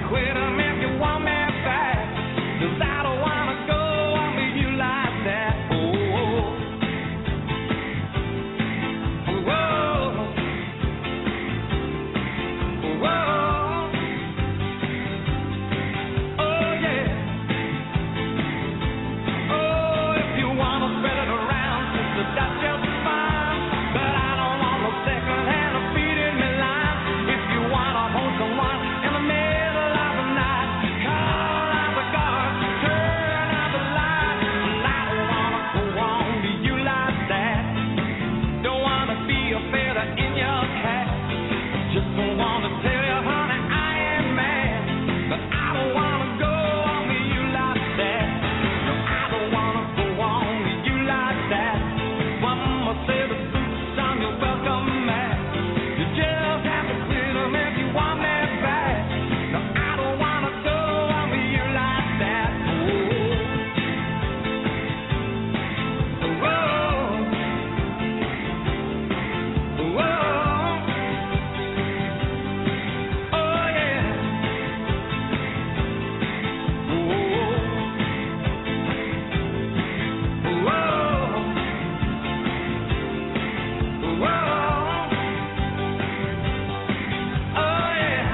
quit 'em if you want me back. 'Cause I don't wanna go on with you like that. Oh, oh, oh, oh, yeah. Oh, if you wanna spread it around, sister, that's just fine. But I don't want no second-hand feeding me line. If you wanna hold someone in the middle of the night, call out the guards, turn out the light. And I don't wanna go on to you like that. Don't wanna be a feather in your cap. Just don't wanna tell you, honey, I ain't mad. But I don't wanna go on to you like that. No, I don't wanna go on to you like that. One more set of boots on your welcome mat. You just have to quit 'em if you want me back. No, I don't wanna go on with you like that. Oh, oh, oh, oh, yeah. Oh, oh, oh, oh, oh, yeah.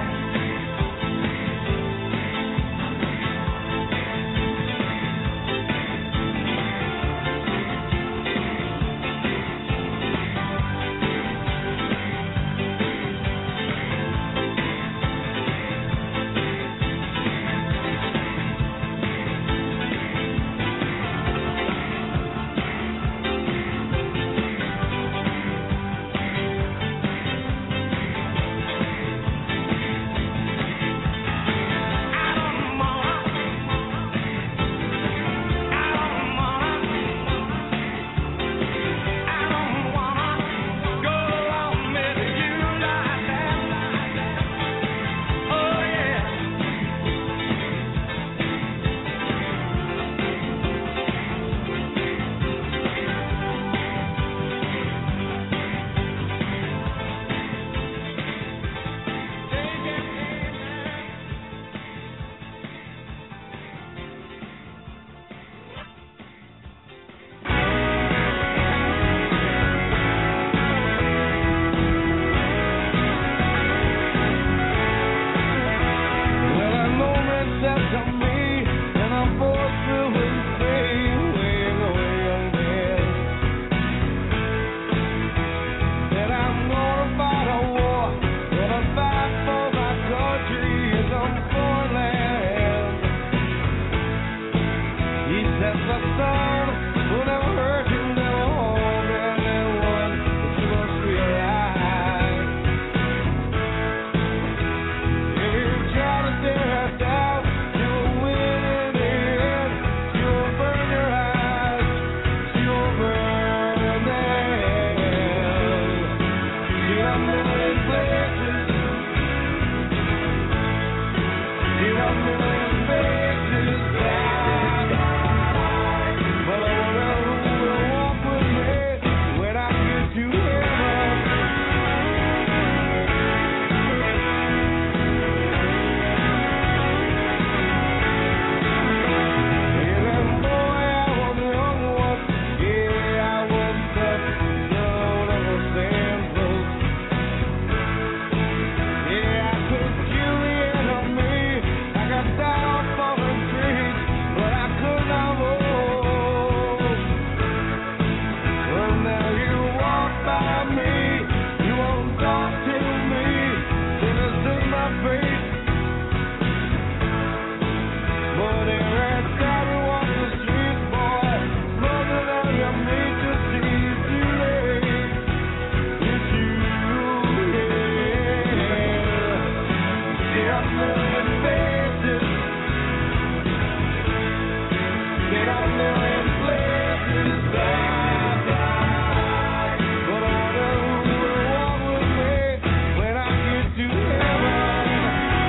Well, that moment said to me, and I'm forced to say, way away young man, that I'm gonna fight a war, gonna fight for my country in some foreign land. He said the sun will never hurt you, never harm anyone, but you must realize. If you try to stare her down, you'll win in the end. You'll burn your eyes, you'll burn them. See, I'm million places. See, I'm million places. But I wonder who will walk with me when I get to heaven. Yeah, then boy, I was the young one. Yeah, I was tough, young, never stand close. Yeah, I could kill the enemy. I got down for the streets, but I could not move. Well, now you walk by me, you won't talk to me, till it's in my face. But every time you walk the streets, boy, mother than you meet to see it's too late. It's too late. See, I'm million faces. See, I'm million places. Bye, bye. But I wonder who will walk with me when I get to heaven.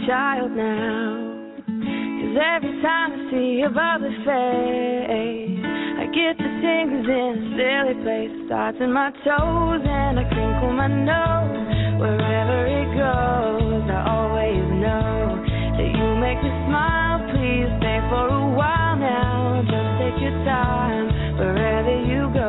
child now. Cause every time I see your bubbly face, I get the tingles in a silly place. It starts in my toes and I crinkle my nose. Wherever it goes, I always know that you make me smile. Please stay for a while now. Just take your time wherever you go.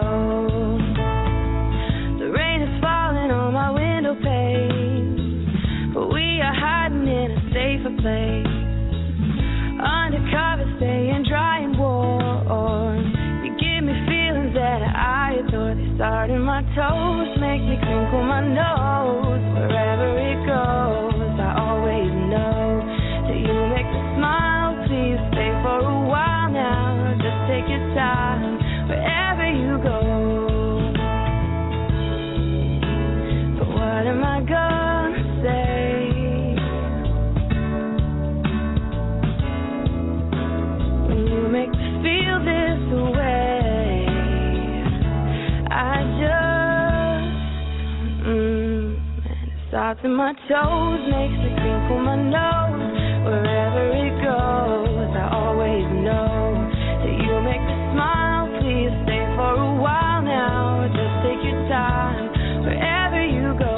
The rain is falling on my window pane, but we are hiding in a safer place. Undercover, staying dry and warm. You give me feelings that I adore. They start in my toes, make me crinkle my nose. Wherever it goes, I always know that you make me smile. Please stay for a while now. Just take your time wherever you go. But what am I gonna say? You make me feel this way. I just, mm, and it starts in my toes, makes me crinkle my nose. Wherever it goes, I always know that you make me smile. Please stay for a while now. Just take your time wherever you go.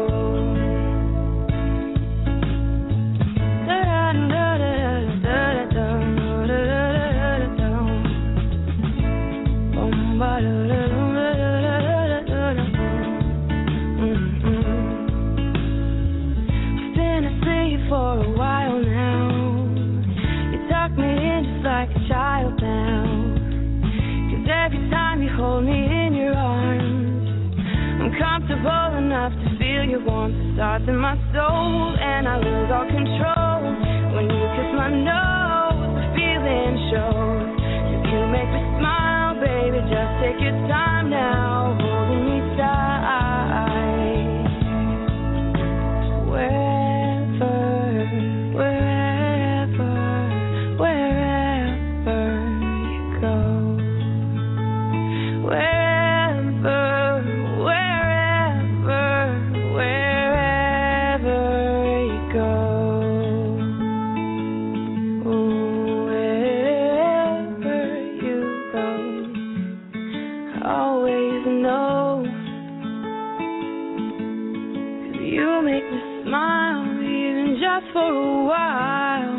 For a while now, you tuck me in just like a child now. Cause every time you hold me in your arms, I'm comfortable enough to feel your warmth. It starts in my soul and I lose all control. When you kiss my nose, the feeling shows. If you make me smile, baby, just take your time now, holding me tight. Where for a while.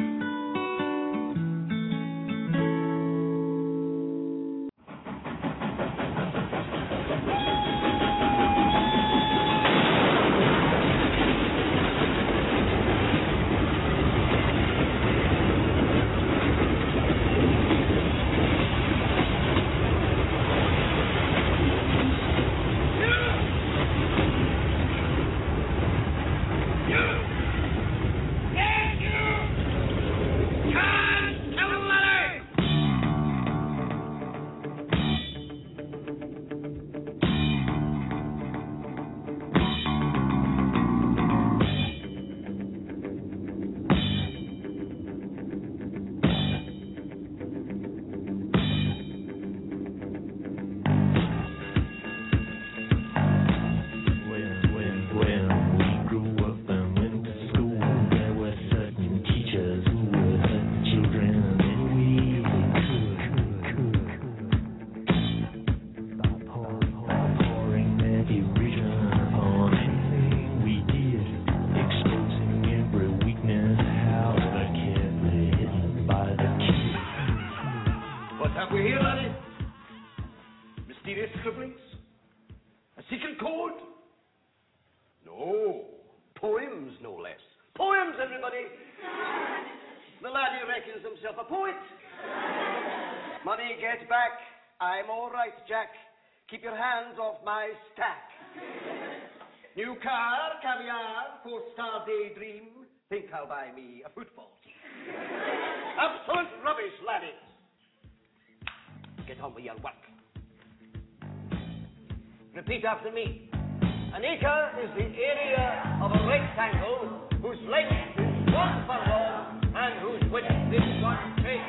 Keep your hands off my stack. New car, caviar, four-star daydream. Think I'll buy me a football team. Absolute rubbish, laddies. Get on with your work. Repeat after me. An acre is the area of a rectangle whose length is one furlong and whose width is one cubit.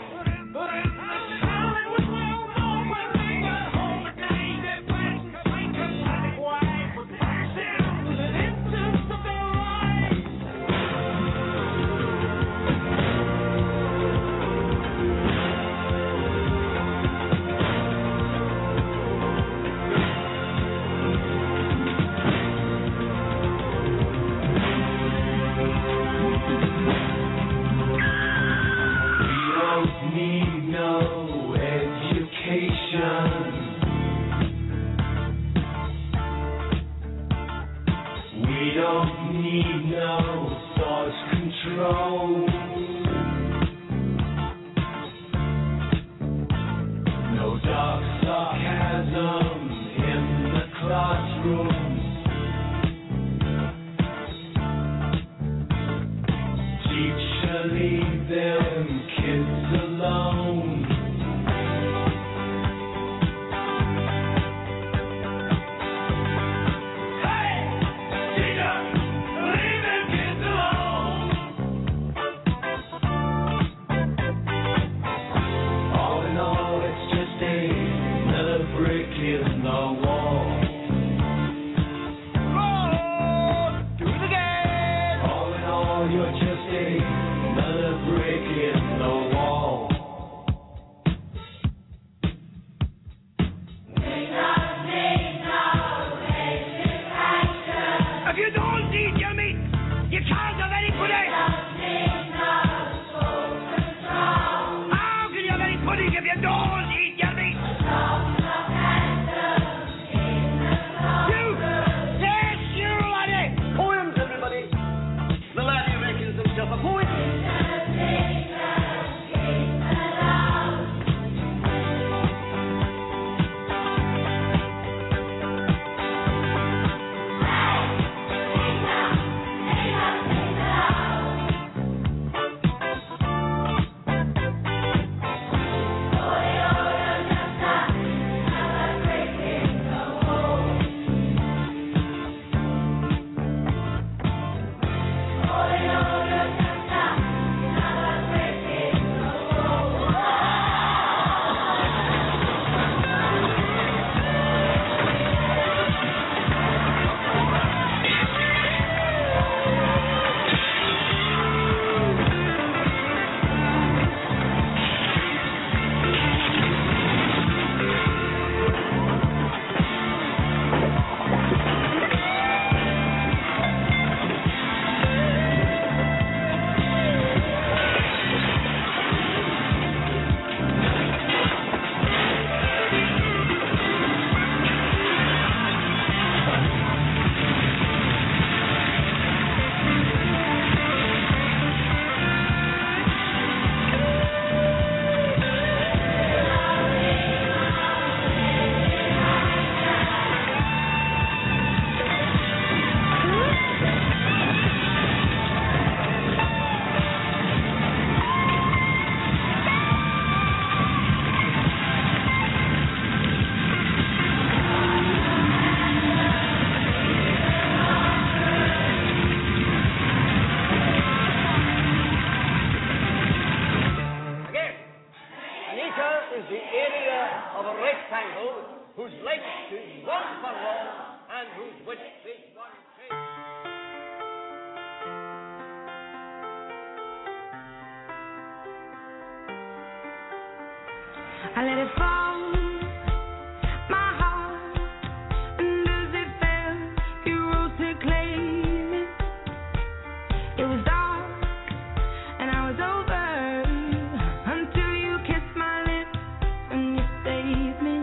no thought control. No dark sarcasm in the classroom. Teacher, leave them kids alone. I let it fall, my heart, and as it fell, you rose to claim it. It was dark, and I was over, until you kissed my lips, and you saved me.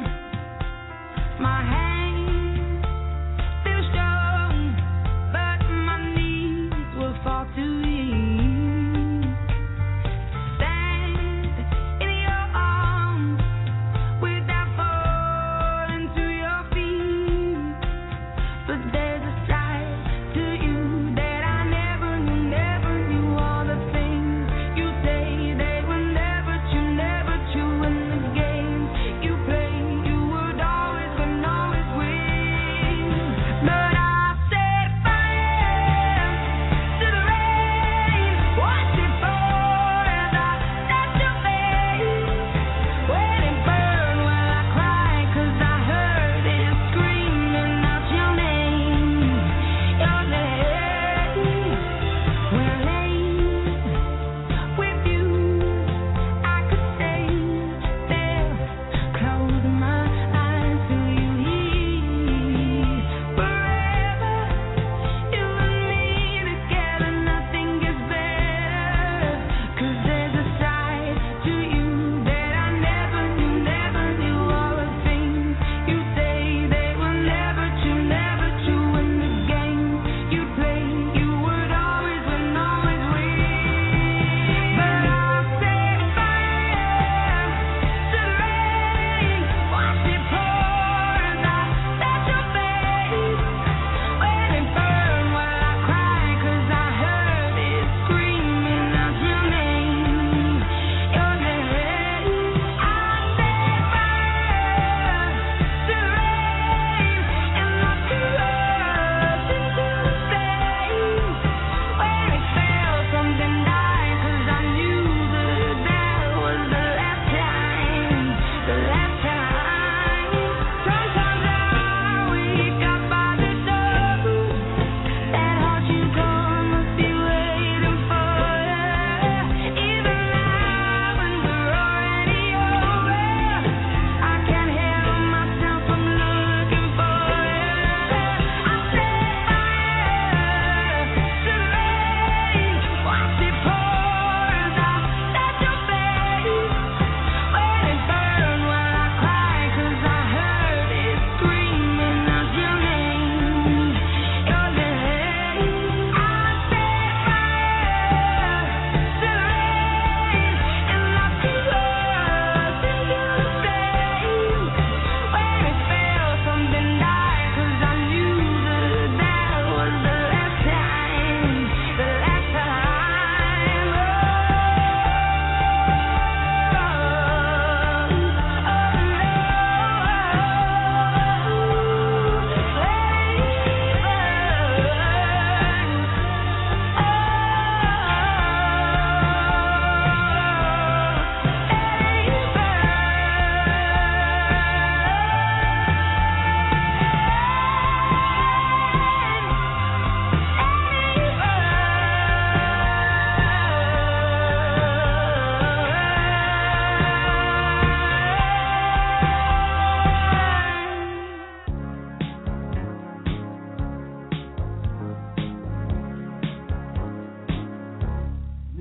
My hand, still strong, but my knees were far too weak. But I set fire to the rain.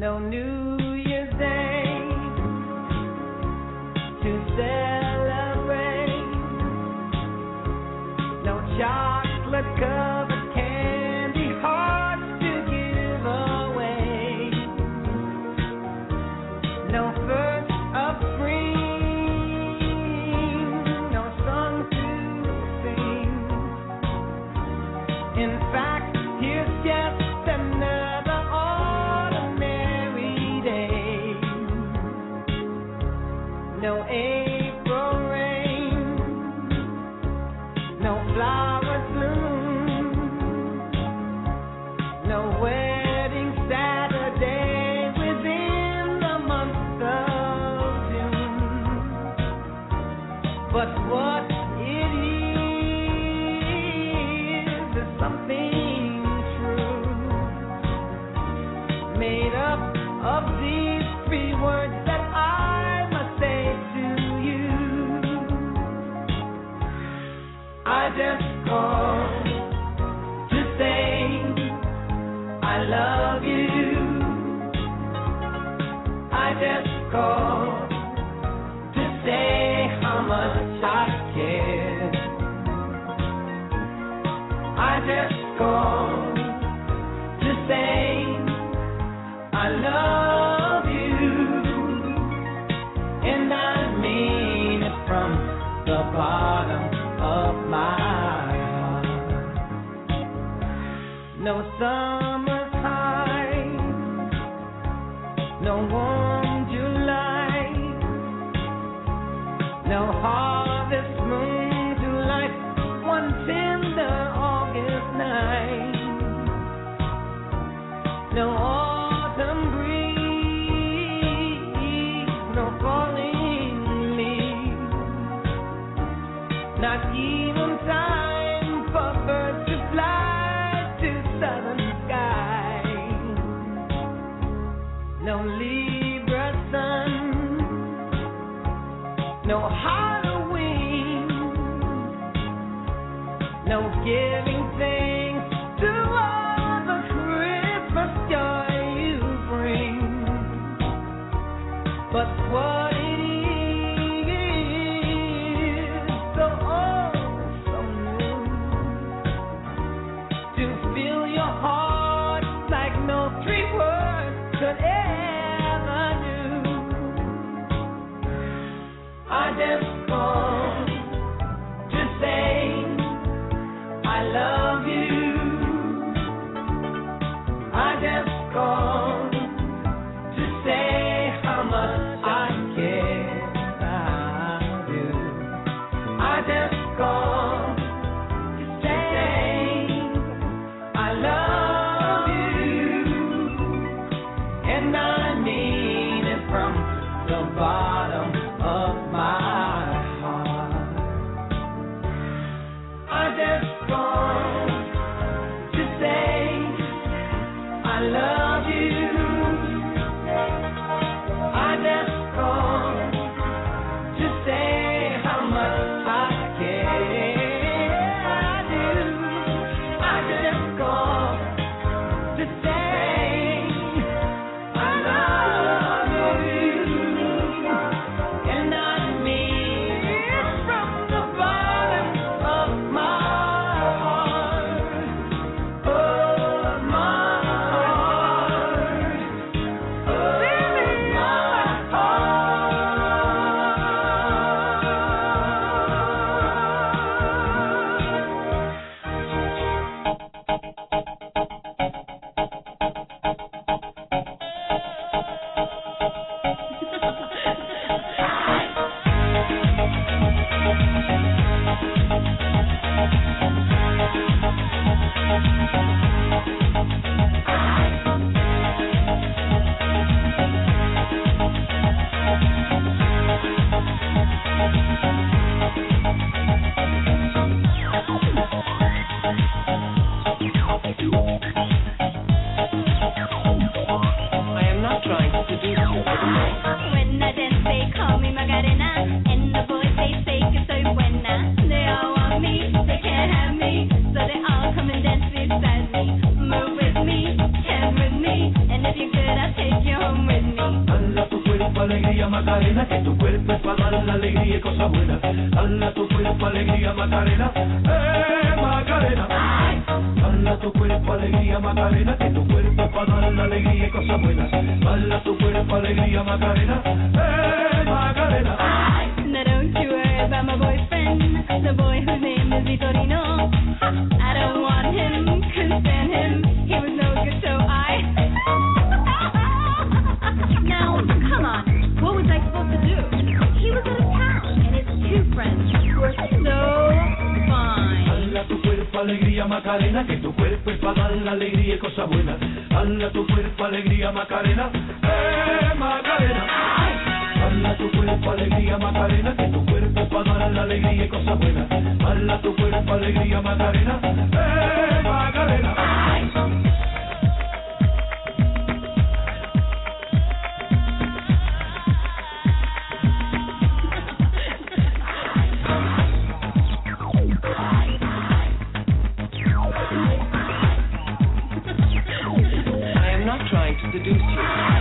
No New Year's Day to celebrate. No chocolate covered candy hearts to give away. No first of spring, no song to sing. In fact, here's just another ordinary day. No April rain, no flowers bloom, no wedding Saturday within the month of June. But what it is is something true, made up of these three words that I must say to you. I just called to say I love you. I just called to say how much I care. I just called to say I love you, and I mean it from the bottom of my heart. No summer's high, no warm July, no harvest moon to light one tender August night, no autumn breeze, no falling leaves, not even time for birds to fly to southern skies, no Libra sun, no Halloween, no giving thanks to all the Christmas joy you bring. But what it is, so oh, so new, to fill your heart like no three words could ever do. I just called to say I love you. I just called to say how much I care. I do. I just called to say I love you, and I mean it from the bottom of my heart. I just called to say I love you. I just called to say how much I care. I do. I just called to say I love you, and I mean it from the bottom of my heart. Oh, my heart. Oh, my heart. I am not trying to seduce you. When I dance, they call me Macarena, and the boys they say que soy buena. They all want me, they can't have me, so they all come and dance beside me. Move with me, dance with me, and if you're good, I'll take you home with me. Dala tu cuerpo alegría Macarena, que tu cuerpo es para dar la alegría y cosas buenas. Dala tu cuerpo alegría Macarena, eh Macarena. Dala tu cuerpo alegría Macarena, que tu cuerpo es para dar la alegría y cosas buenas. Dala tu cuerpo alegría Macarena, eh Macarena. Now don't you worry about my boyfriend, the boy whose name is Vitorino. I don't want him, couldn't stand him, he was no good, so I. Now, come on, what was I supposed to do? He was out of town, and his two friends were so fine. Dala tu cuerpo alegría Macarena, que tu cuerpo es para dar la alegría y cosas buenas. Dala tu cuerpo alegría Macarena, eh Macarena. Dala tu cuerpo alegría Macarena, que tu cuerpo es para dar la alegría y cosas buenas. Dala tu cuerpo alegría Macarena, eh Macarena. I am not trying to seduce you.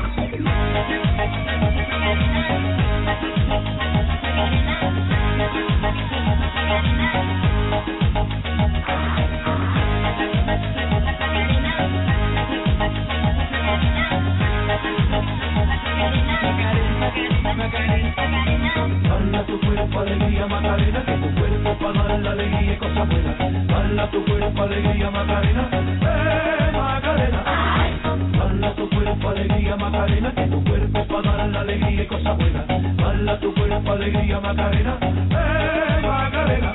Dala tu cuerpo alegría Macarena, que tu cuerpo es para dar la alegría y cosas buenas. Dala tu cuerpo alegría Macarena, eh Macarena. Dala tu cuerpo alegría Macarena, que tu cuerpo es para dar la alegría y cosas buenas. Dala tu cuerpo alegría Macarena, eh Macarena.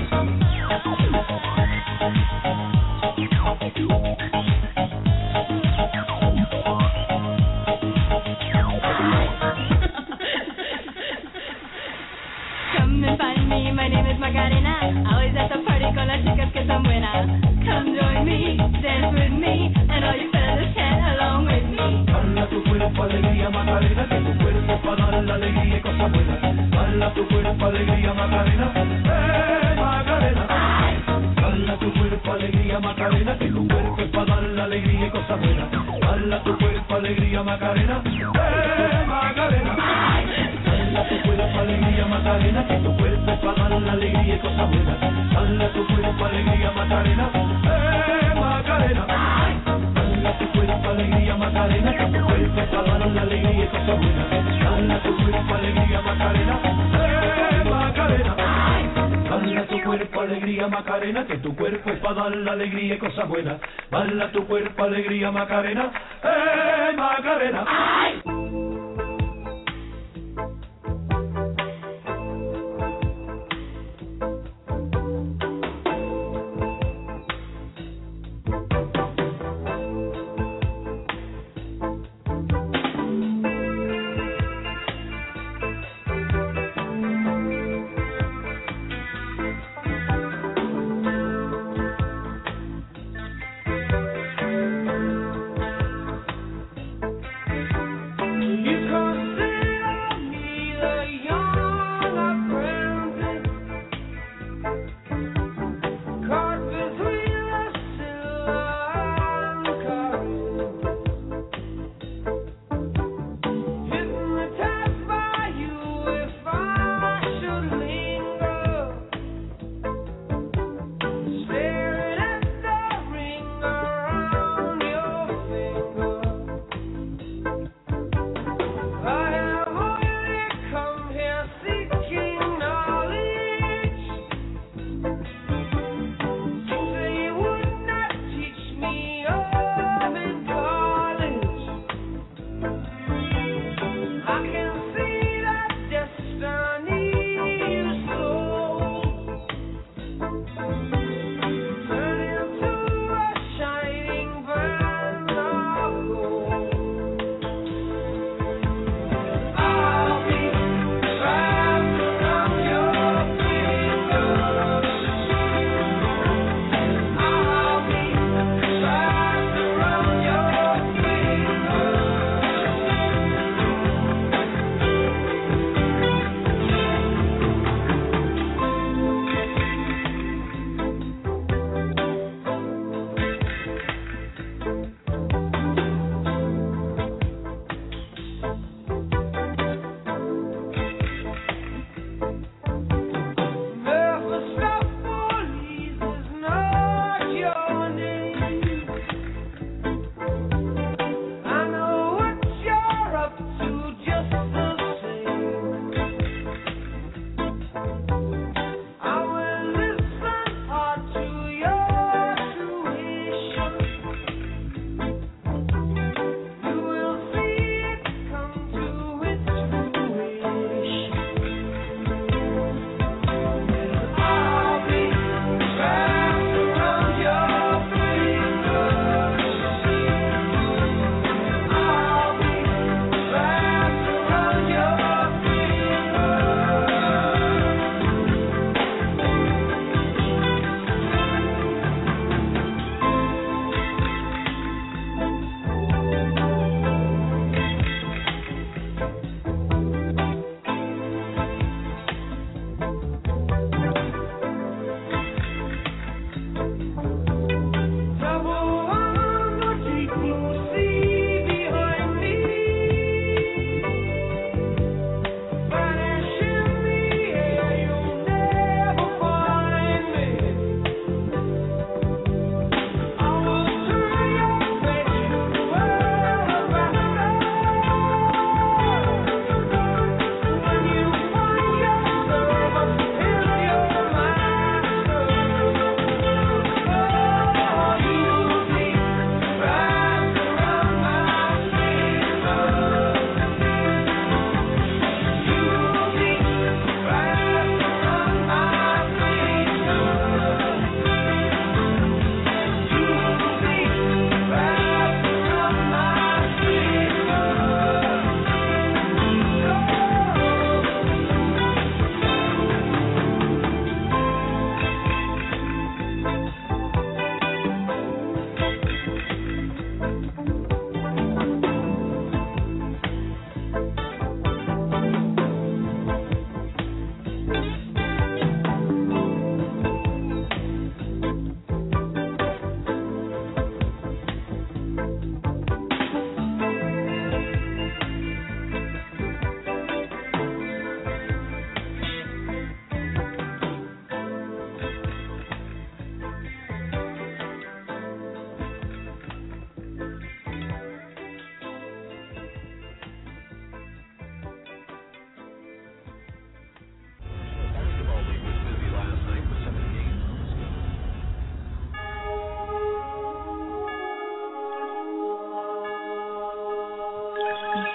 Come and find me, my name is Macarena. Always at the party con las chicas que son buenas. Come join me, dance with me, and all you fellas chat along with me. Dala tu cuerpo alegría Macarena, que tu cuerpo es para dar la alegría y cosas buenas. Dala tu cuerpo alegría Macarena, eh Macarena. Dala tu cuerpo alegría Macarena, que tu cuerpo es para dar la alegría y cosas buenas. Dala tu cuerpo alegría Macarena, eh Macarena. Dala tu cuerpo alegría Macarena, que tu cuerpo es para dar la alegría y cosas buenas. Dala tu cuerpo alegría Macarena, eh Macarena. Dala tu cuerpo alegría Macarena, que tu cuerpo es para dar la alegría y cosas buenas. Dala tu cuerpo alegría Macarena, eh Macarena. Dala tu cuerpo alegría Macarena, que tu cuerpo es para dar la alegría y cosas buenas. Dala tu cuerpo alegría Macarena, eh Macarena.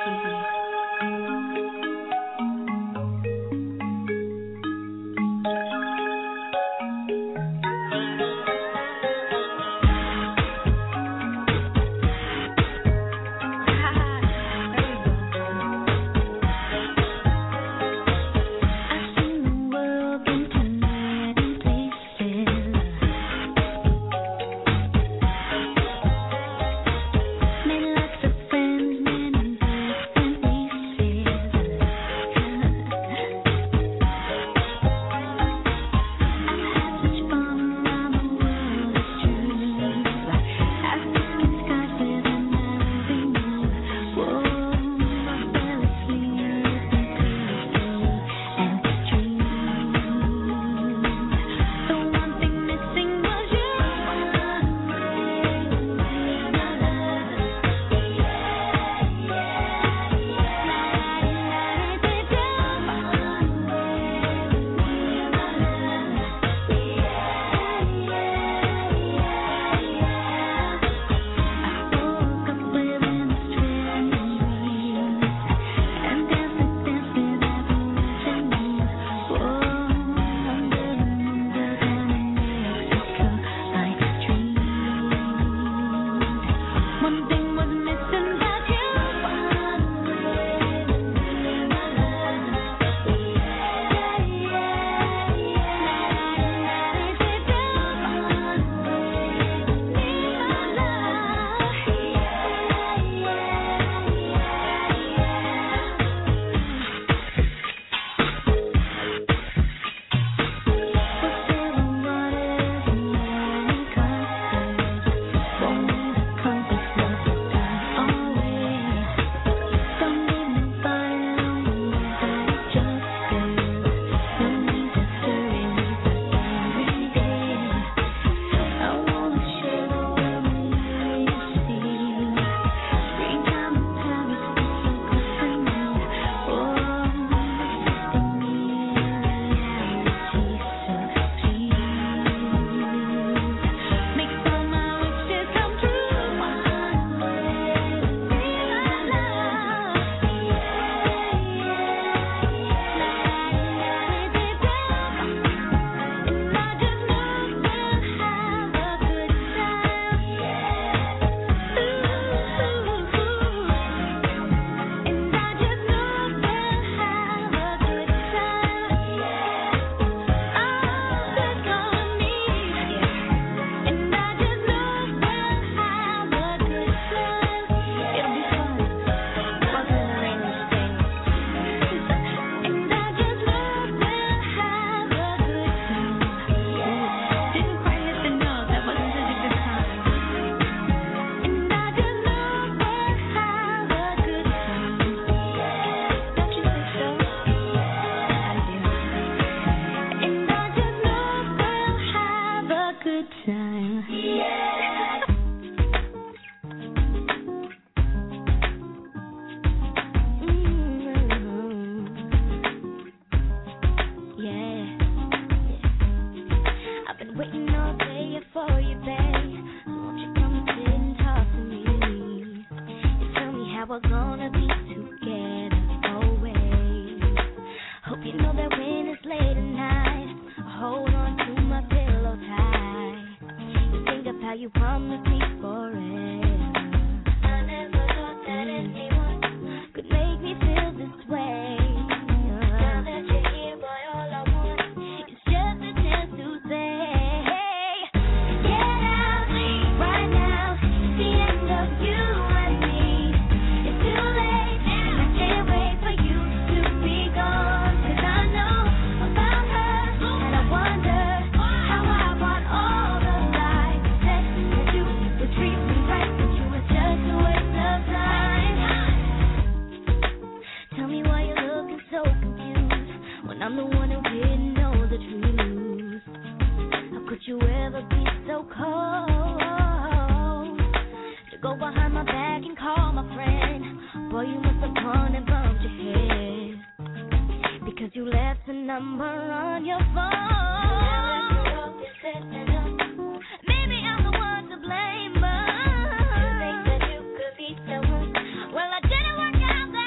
Well, I didn't work out that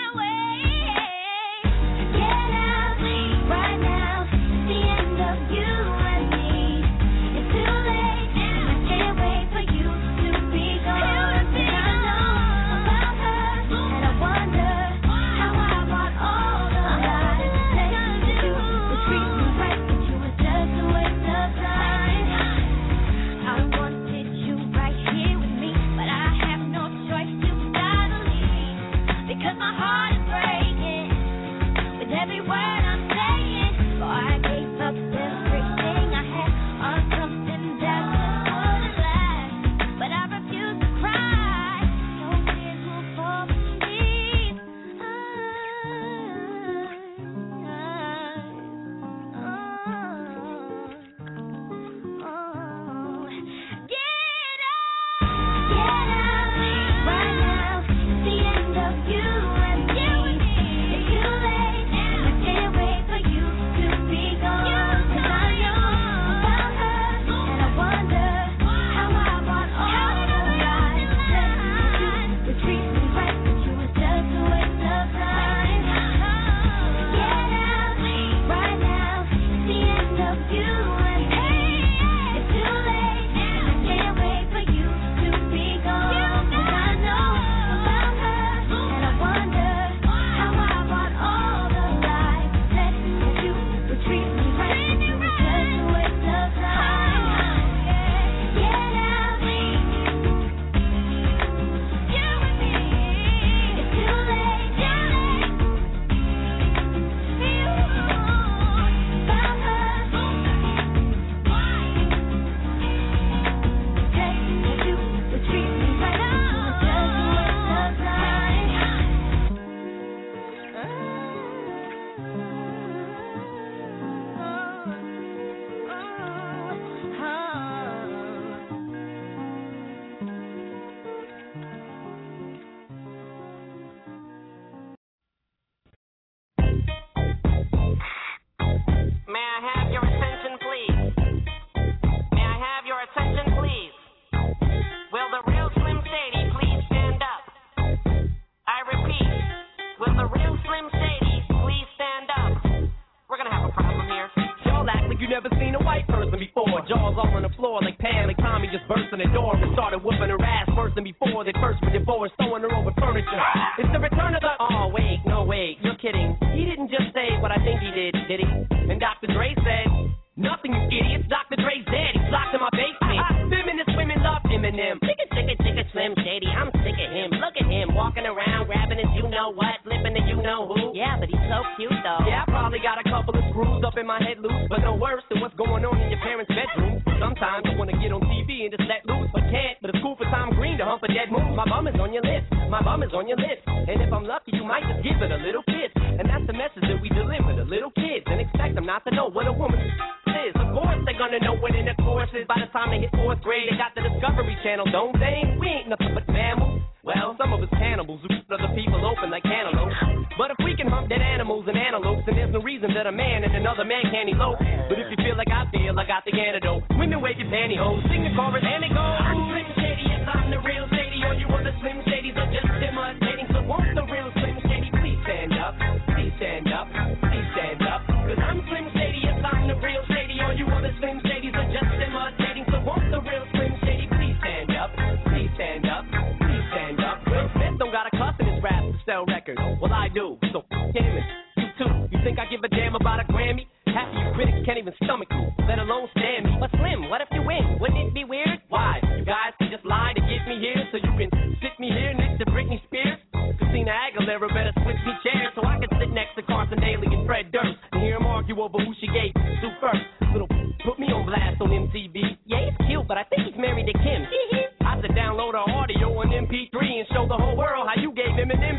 literature. It's the return of the. Oh wait, no wait, you're kidding. He didn't just say what I think he did, did he? And Doctor Dre said, nothing, you idiots. Doctor Dre's dead. He's locked in my basement. Feminist women love Eminem. Chicka, chicka, chicka, Slim Shady. I'm sick of him. Look at him walking around, grabbing his you know what, flipping the you know who. Yeah, but he's so cute though. Yeah, I probably got a couple of screws up in my head loose, but no worse than what's going on in your parents' bedroom. Sometimes I wanna get on T V and just let loose, but can't. But it's cool for Tom Green to hump a dead moose. My bum is on your lips. My bum is on your lips. And if I'm lucky, you might just give it a little kiss. And that's the message that we deliver to little kids and expect them not to know what a woman is. Of course they're gonna know what in the course is. By the time they hit fourth grade, they got the Discovery Channel, don't they? We ain't nothing but mammals. Well, some of us cannibals who keep other people open like cantaloupes. But if we can hump dead animals and antelopes, then there's no reason that a man and another man can't elope. But if you feel like I feel, I got the antidote. Women wave your pantyhose, sing the chorus, and it goes. I'm Slim Shady, yes, I'm the real Shady. All you other Slim Shadys are just imitating. So won't the real Slim Shady please stand up? Please stand up, please stand up. Cause I'm Slim Shady, yes, I'm the real Shady. All you other Slim Shadys are just imitating. So won't the real Slim Shady please stand up? Please stand up, please stand up. Will Smith don't got a cuss in his rap to sell records. Well, I do, so f*** him and you too. You think I give a damn about a Grammy? Half of you critics can't even stomach you, let alone stand me. But Slim, what if you win? Wouldn't it be weird? Why? You guys can just lie to get me here so you can sit me here next to Britney Spears? Christina Aguilera better switch me chairs so I can sit next to Carson Daly and Fred Durst and hear them argue over who she gave to first. Little put me on blast on M T V. Yeah, he's cute, but I think he's married to Kim. I should download her audio on M P three and show the whole world how you gave him an M.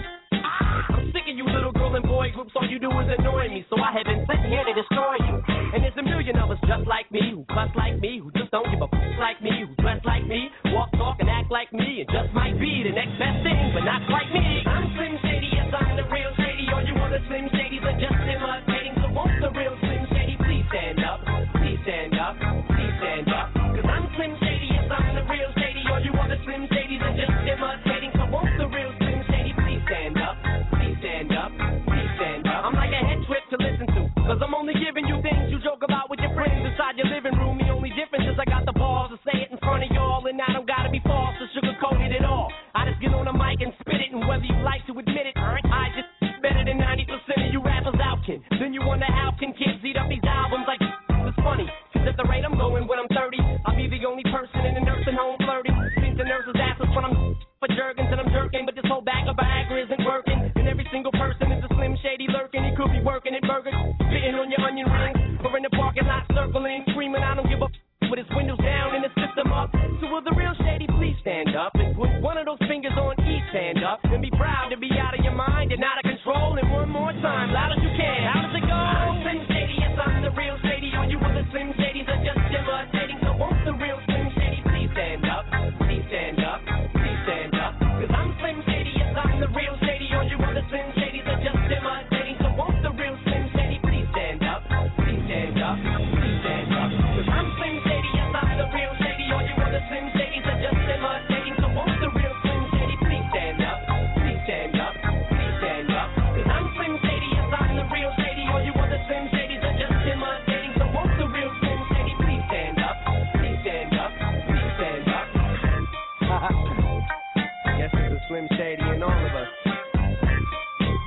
I'm sick of you little girl and boy groups, all you do is annoy me. So I have been sent here to destroy you. And there's a million of us just like me, who cuss like me, who just don't give a f*** like me, who dress like me, walk, talk, and act like me, and just might be the next best thing, but not quite me. I'm Slim Shady, yes, I'm the real Shady. All you other Slim Shadys are just imitating. So won't the real Slim Shady please stand up? Please stand up, please stand up. Cause I'm Slim Shady, yes, I'm the real Shady. All you other Slim Shadys are just imitating. So won't the real Slim Shady please stand up? Please stand up, please stand up. I'm like a head trip to listen to, cause I'm only giving you things you joke about with your friends inside your living room. The only difference is I got the balls to say it in front of y'all, and I don't gotta be false or sugarcoated at all. I just get on the mic and spit it, and whether you like to admit it, I just better than ninety percent of you rappers out, kid. Then you wonder how can kids eat up these albums like it's funny. Cause at the rate I'm going when I'm thirty, I'll be the only person in a nursing home flirting. Think the nurse's asses when I'm for jerkins and I'm jerking, but this whole bag of Viagra isn't working. And every single person is a Slim Shady lurking. He could be working at Burger, spitting on your onion rings, or in the parking lot circling, screaming I don't give a f- with his windows down and his system up. So will the real Shady please stand up and put one of those fingers on each stand up and be proud to be out of your mind and out of control. And one more time, loud as you can. How does it go? I'm Slim Shady, yes, I'm the real Shady. All you other Slim Shadys are just imitating. So won't the real Slim Shady please stand up? Please stand up, please stand up. Cause I'm Slim Shady, yes, I'm the real Shady. All you other Slim Shadys are just imitating. So won't the real Slim Shady please stand up? Please stand up, please stand up. Cause I'm Slim Shady, yes, I'm the real Shady. All you other Slim Shadys are just imitating. So won't the real Slim Shady please stand up? Please stand up, please stand up. Cause I'm Slim Shady, yes, I'm the real Shady. All you other Slim Shadys are just imitating. So won't the real Slim Shady please stand up? Please stand up, please stand up. Guess it's a Slim Shady in all of us.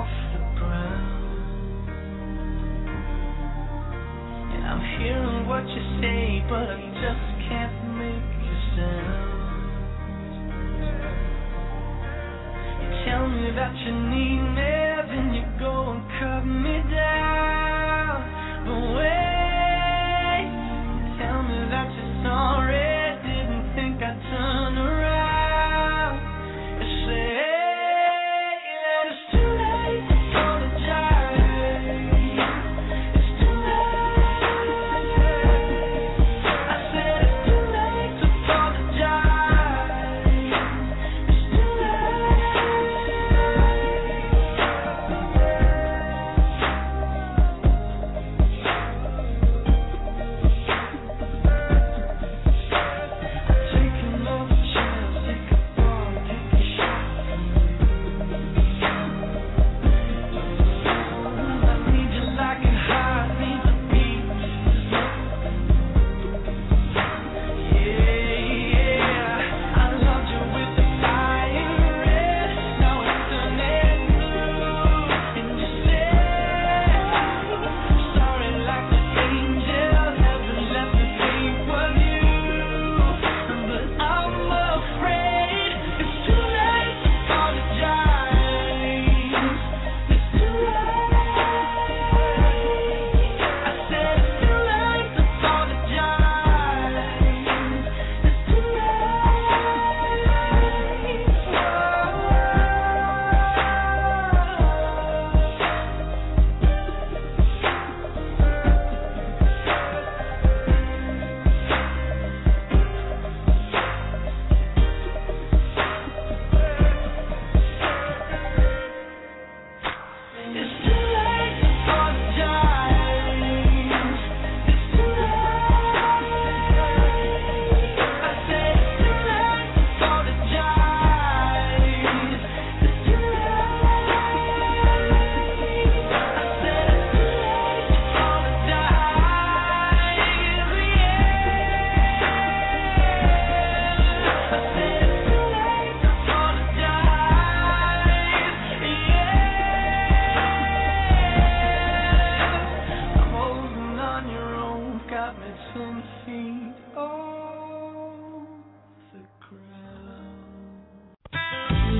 off the ground. And I'm hearing what you say, but I just can't make a sound. You tell me that you need me, then you go and cut me down. But wait, you tell me that you're sorry, didn't think I'd turn around. You say that it's too late to apologize. It's too late. I said it's too late to apologize. It's too take another chance, take a fall, take a shot. I need you like it hot, need the beat. Yeah, yeah. I loved you with the fire red. Now it's turning blue. And you said sorry like the angel heaven left me think was you. But I'm afraid it's too late to apologize. It's too late. I said it's too late to apologize. It's too It's too late to apologize. It's too late. I said it's too late to apologize. It's too late. I said it's too late to apologize. Yeah. I said it's too late to apologize. Yeah. I'm holding on your own, got me ten feet off the ground.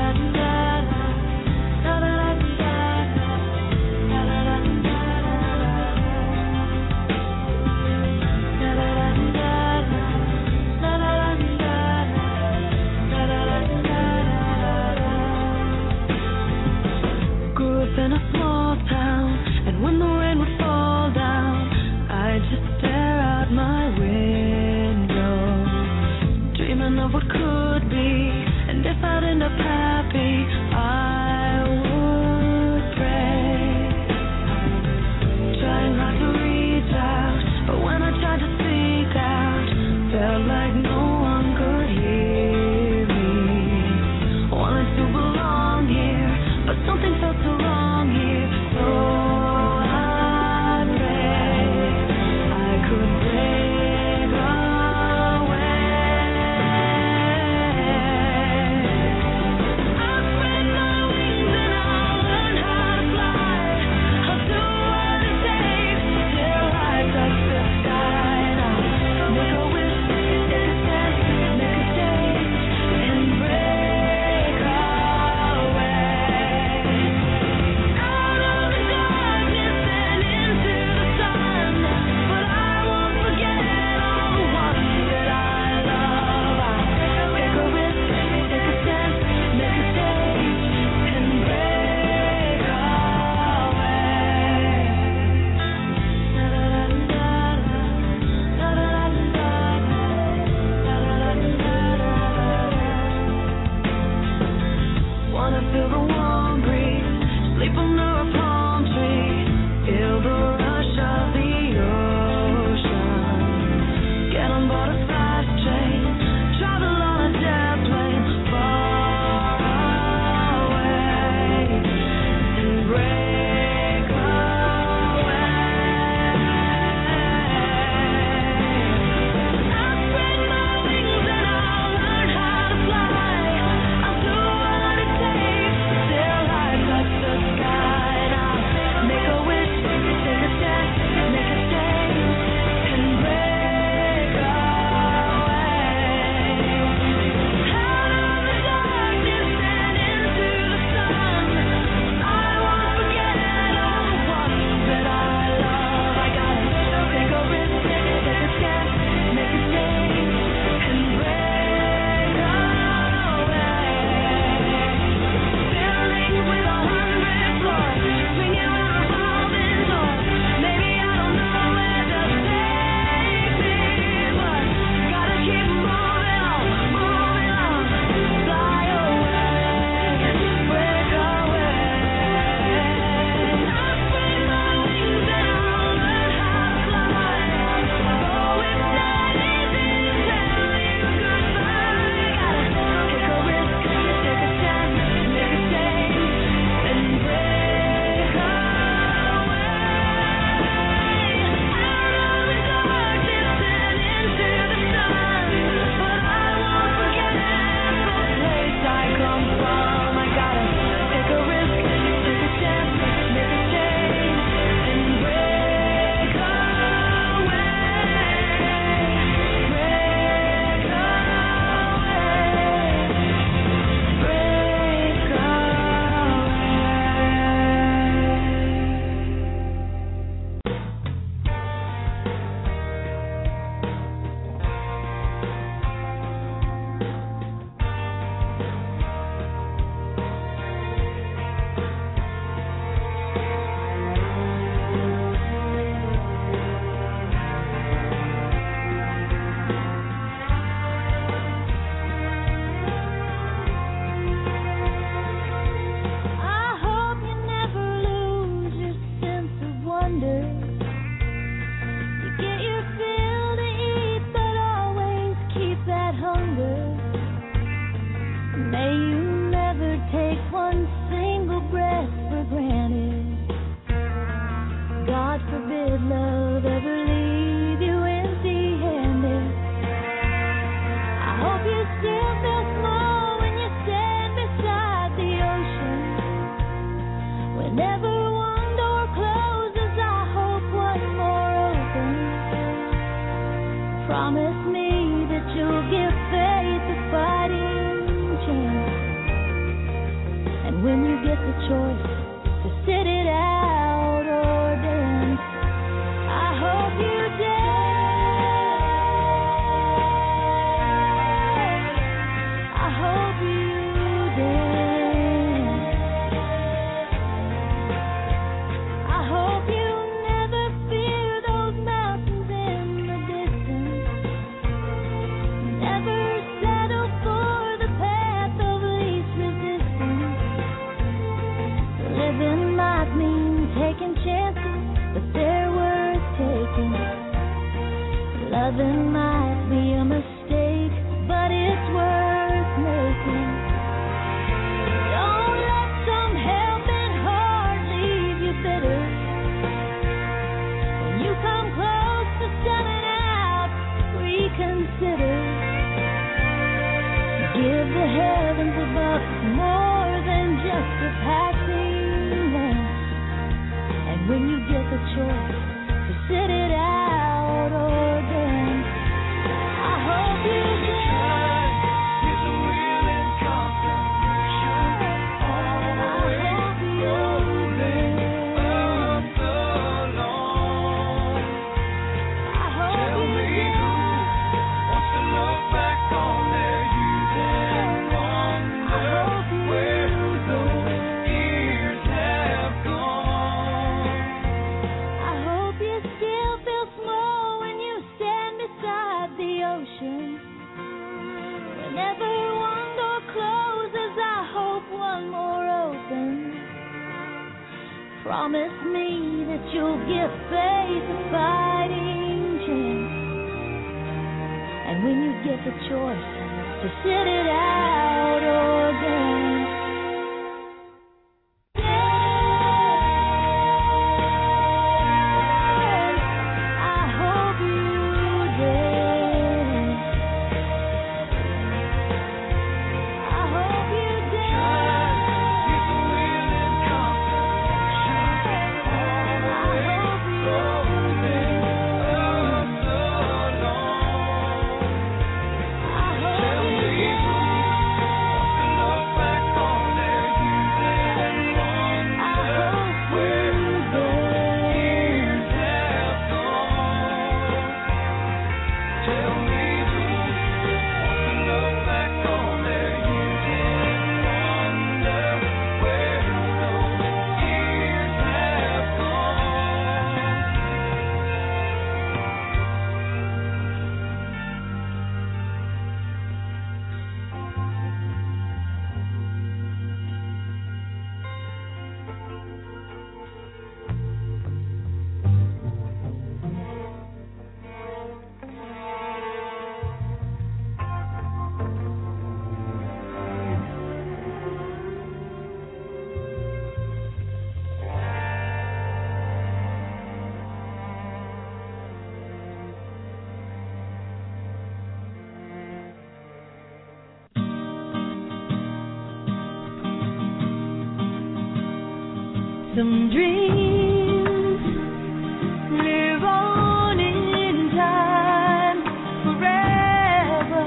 Grew up in a small town, and when the rain would fall down, I'd just stare out my window, dreaming of what could be. And if I'd end up happy, I would pray, trying hard to reach out, but when I tried to speak out, felt like no one could hear me. Wanted to belong here, but something felt so wrong here. So I prayed I could break away. I spread my wings and I'll learn how to fly. I'll do what it takes till I touch the sky. And I'll make a wish if it's that you'll give faith a fighting chance. And when you get the choice to sit it out or dance, I hope you dance. I hope you dance. I hope you never fear those mountains in the distance. Never settle for the path of least resistance. Living might mean taking chances, but they're worth taking. Loving might be a mistake, but it's worth making. Don't let some helping heart leave you bitter. When you come close to selling out, reconsider. Give the heavens above more than just a passing glance. And when you get the choice to sit it out or dance, I hope you dance. With a will and concentration, always rolling up the lawn. I hope Tell you me dance. Who wants to look back on their youth and wonder where those years have gone. I hope you still feel small when you stand beside the ocean. Whenever one door closes, I hope one more opens. Promise me that you'll give faith a fighting chance. And when you get the choice to sit it out or dance, I hope you dance. I hope you dance. With a will and concentration, always rolling up the lawn. I hope Tell you me who wants to look back on their youth and wonder where those years have gone. Tell me who wants to look back on their youth and wonder where those years have gone. some dreams live on in time forever.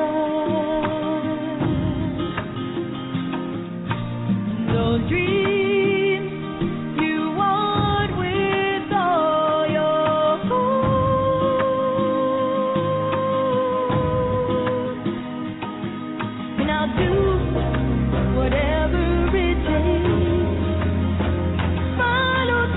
Those dreams you want with all your heart, and I'll do whatever it takes. Follow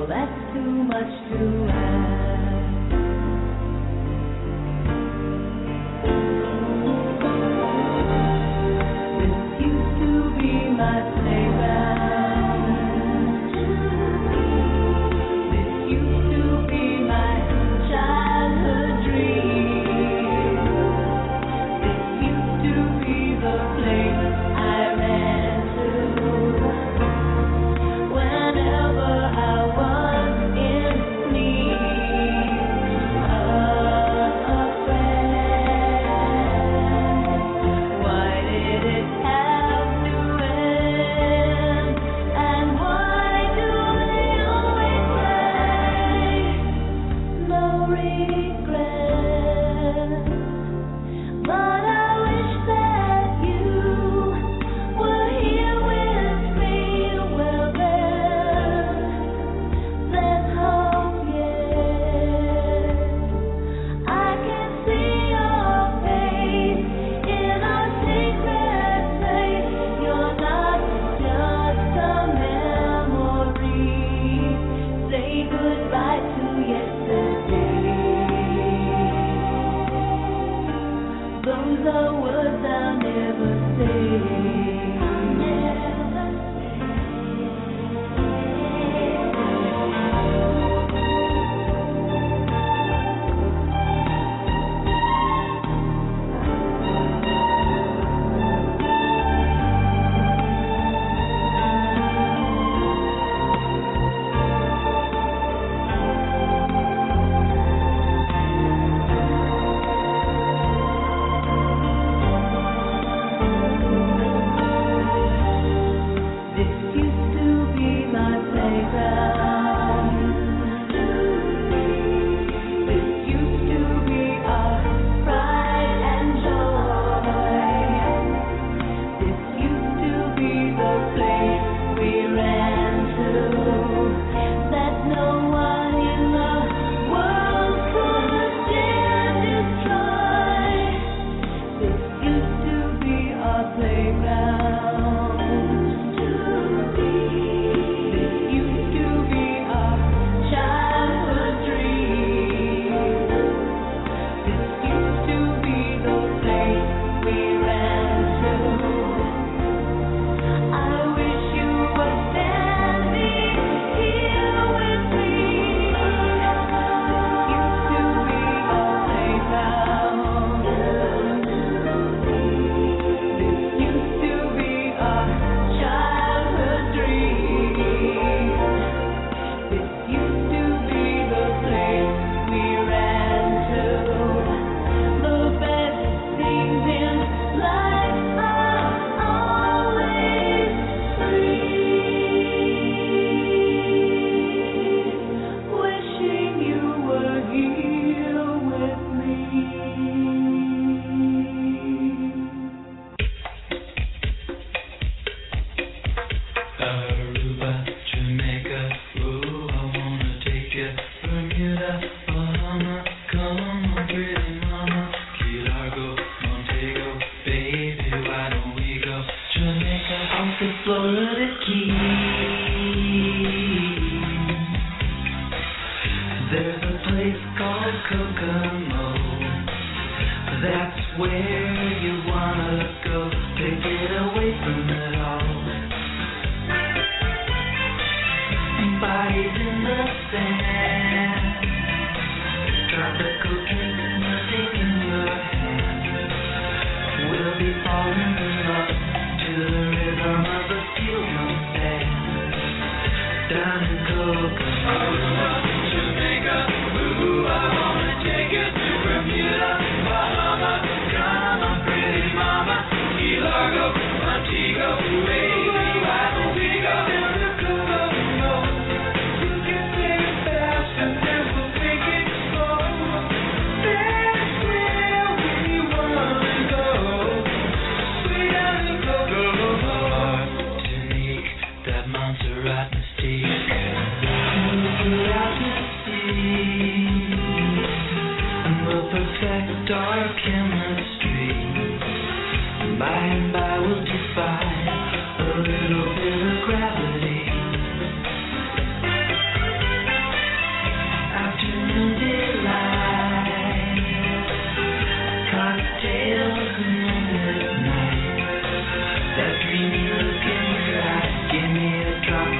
Well, that's too much to ask. This used to be my playground. This used to be my childhood dream. This used to be the place I ran to whenever I was in need of a friend. Why did it have to end? And why do they always say no regret? But I wish that you were here with me. Well, there's, there's hope yet. I can see your face in a secret place. You're not just a memory. Say goodbye to yesterday. Those are words I'll never say. I'll never This used to be my playground. This used to be our pride and joy. This used to be the place we ran to, that no one in the world could dare destroy. This used to be our playground. This used to be our childhood dream. This used to be the place we ran to. I wish you were standing here with me. This used to be our playground. This used to be our childhood dream. This used to be the place we ran to. The best things in life are always free. Wishing you were here with me. Aruba, Jamaica, ooh, I wanna take you. Bermuda, Bahama, come on, pretty mama. Key Largo, Montego, baby, why don't we go? Jamaica, off the Florida Keys. There's a place called Kokomo. That's where you wanna go to get away from it all. Bodies in the sand, tropical drinks, nothing in your hand. We'll be falling in love to the rhythm of the steel drum band. Down in Kokomo, Jamaica, ooh, I wanna take you to Bermuda, Bahama, come on, pretty mama. Key Largo, Montego, baby, why don't we go down to Kokomo? You can take it fast and then we'll take it slow. That's where we wanna go. We gotta go. Martinique, that Montserrat mystique. Move it out to sea, and we'll perfect our chemistry. By and by we'll defy a little bit of gravity.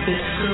It's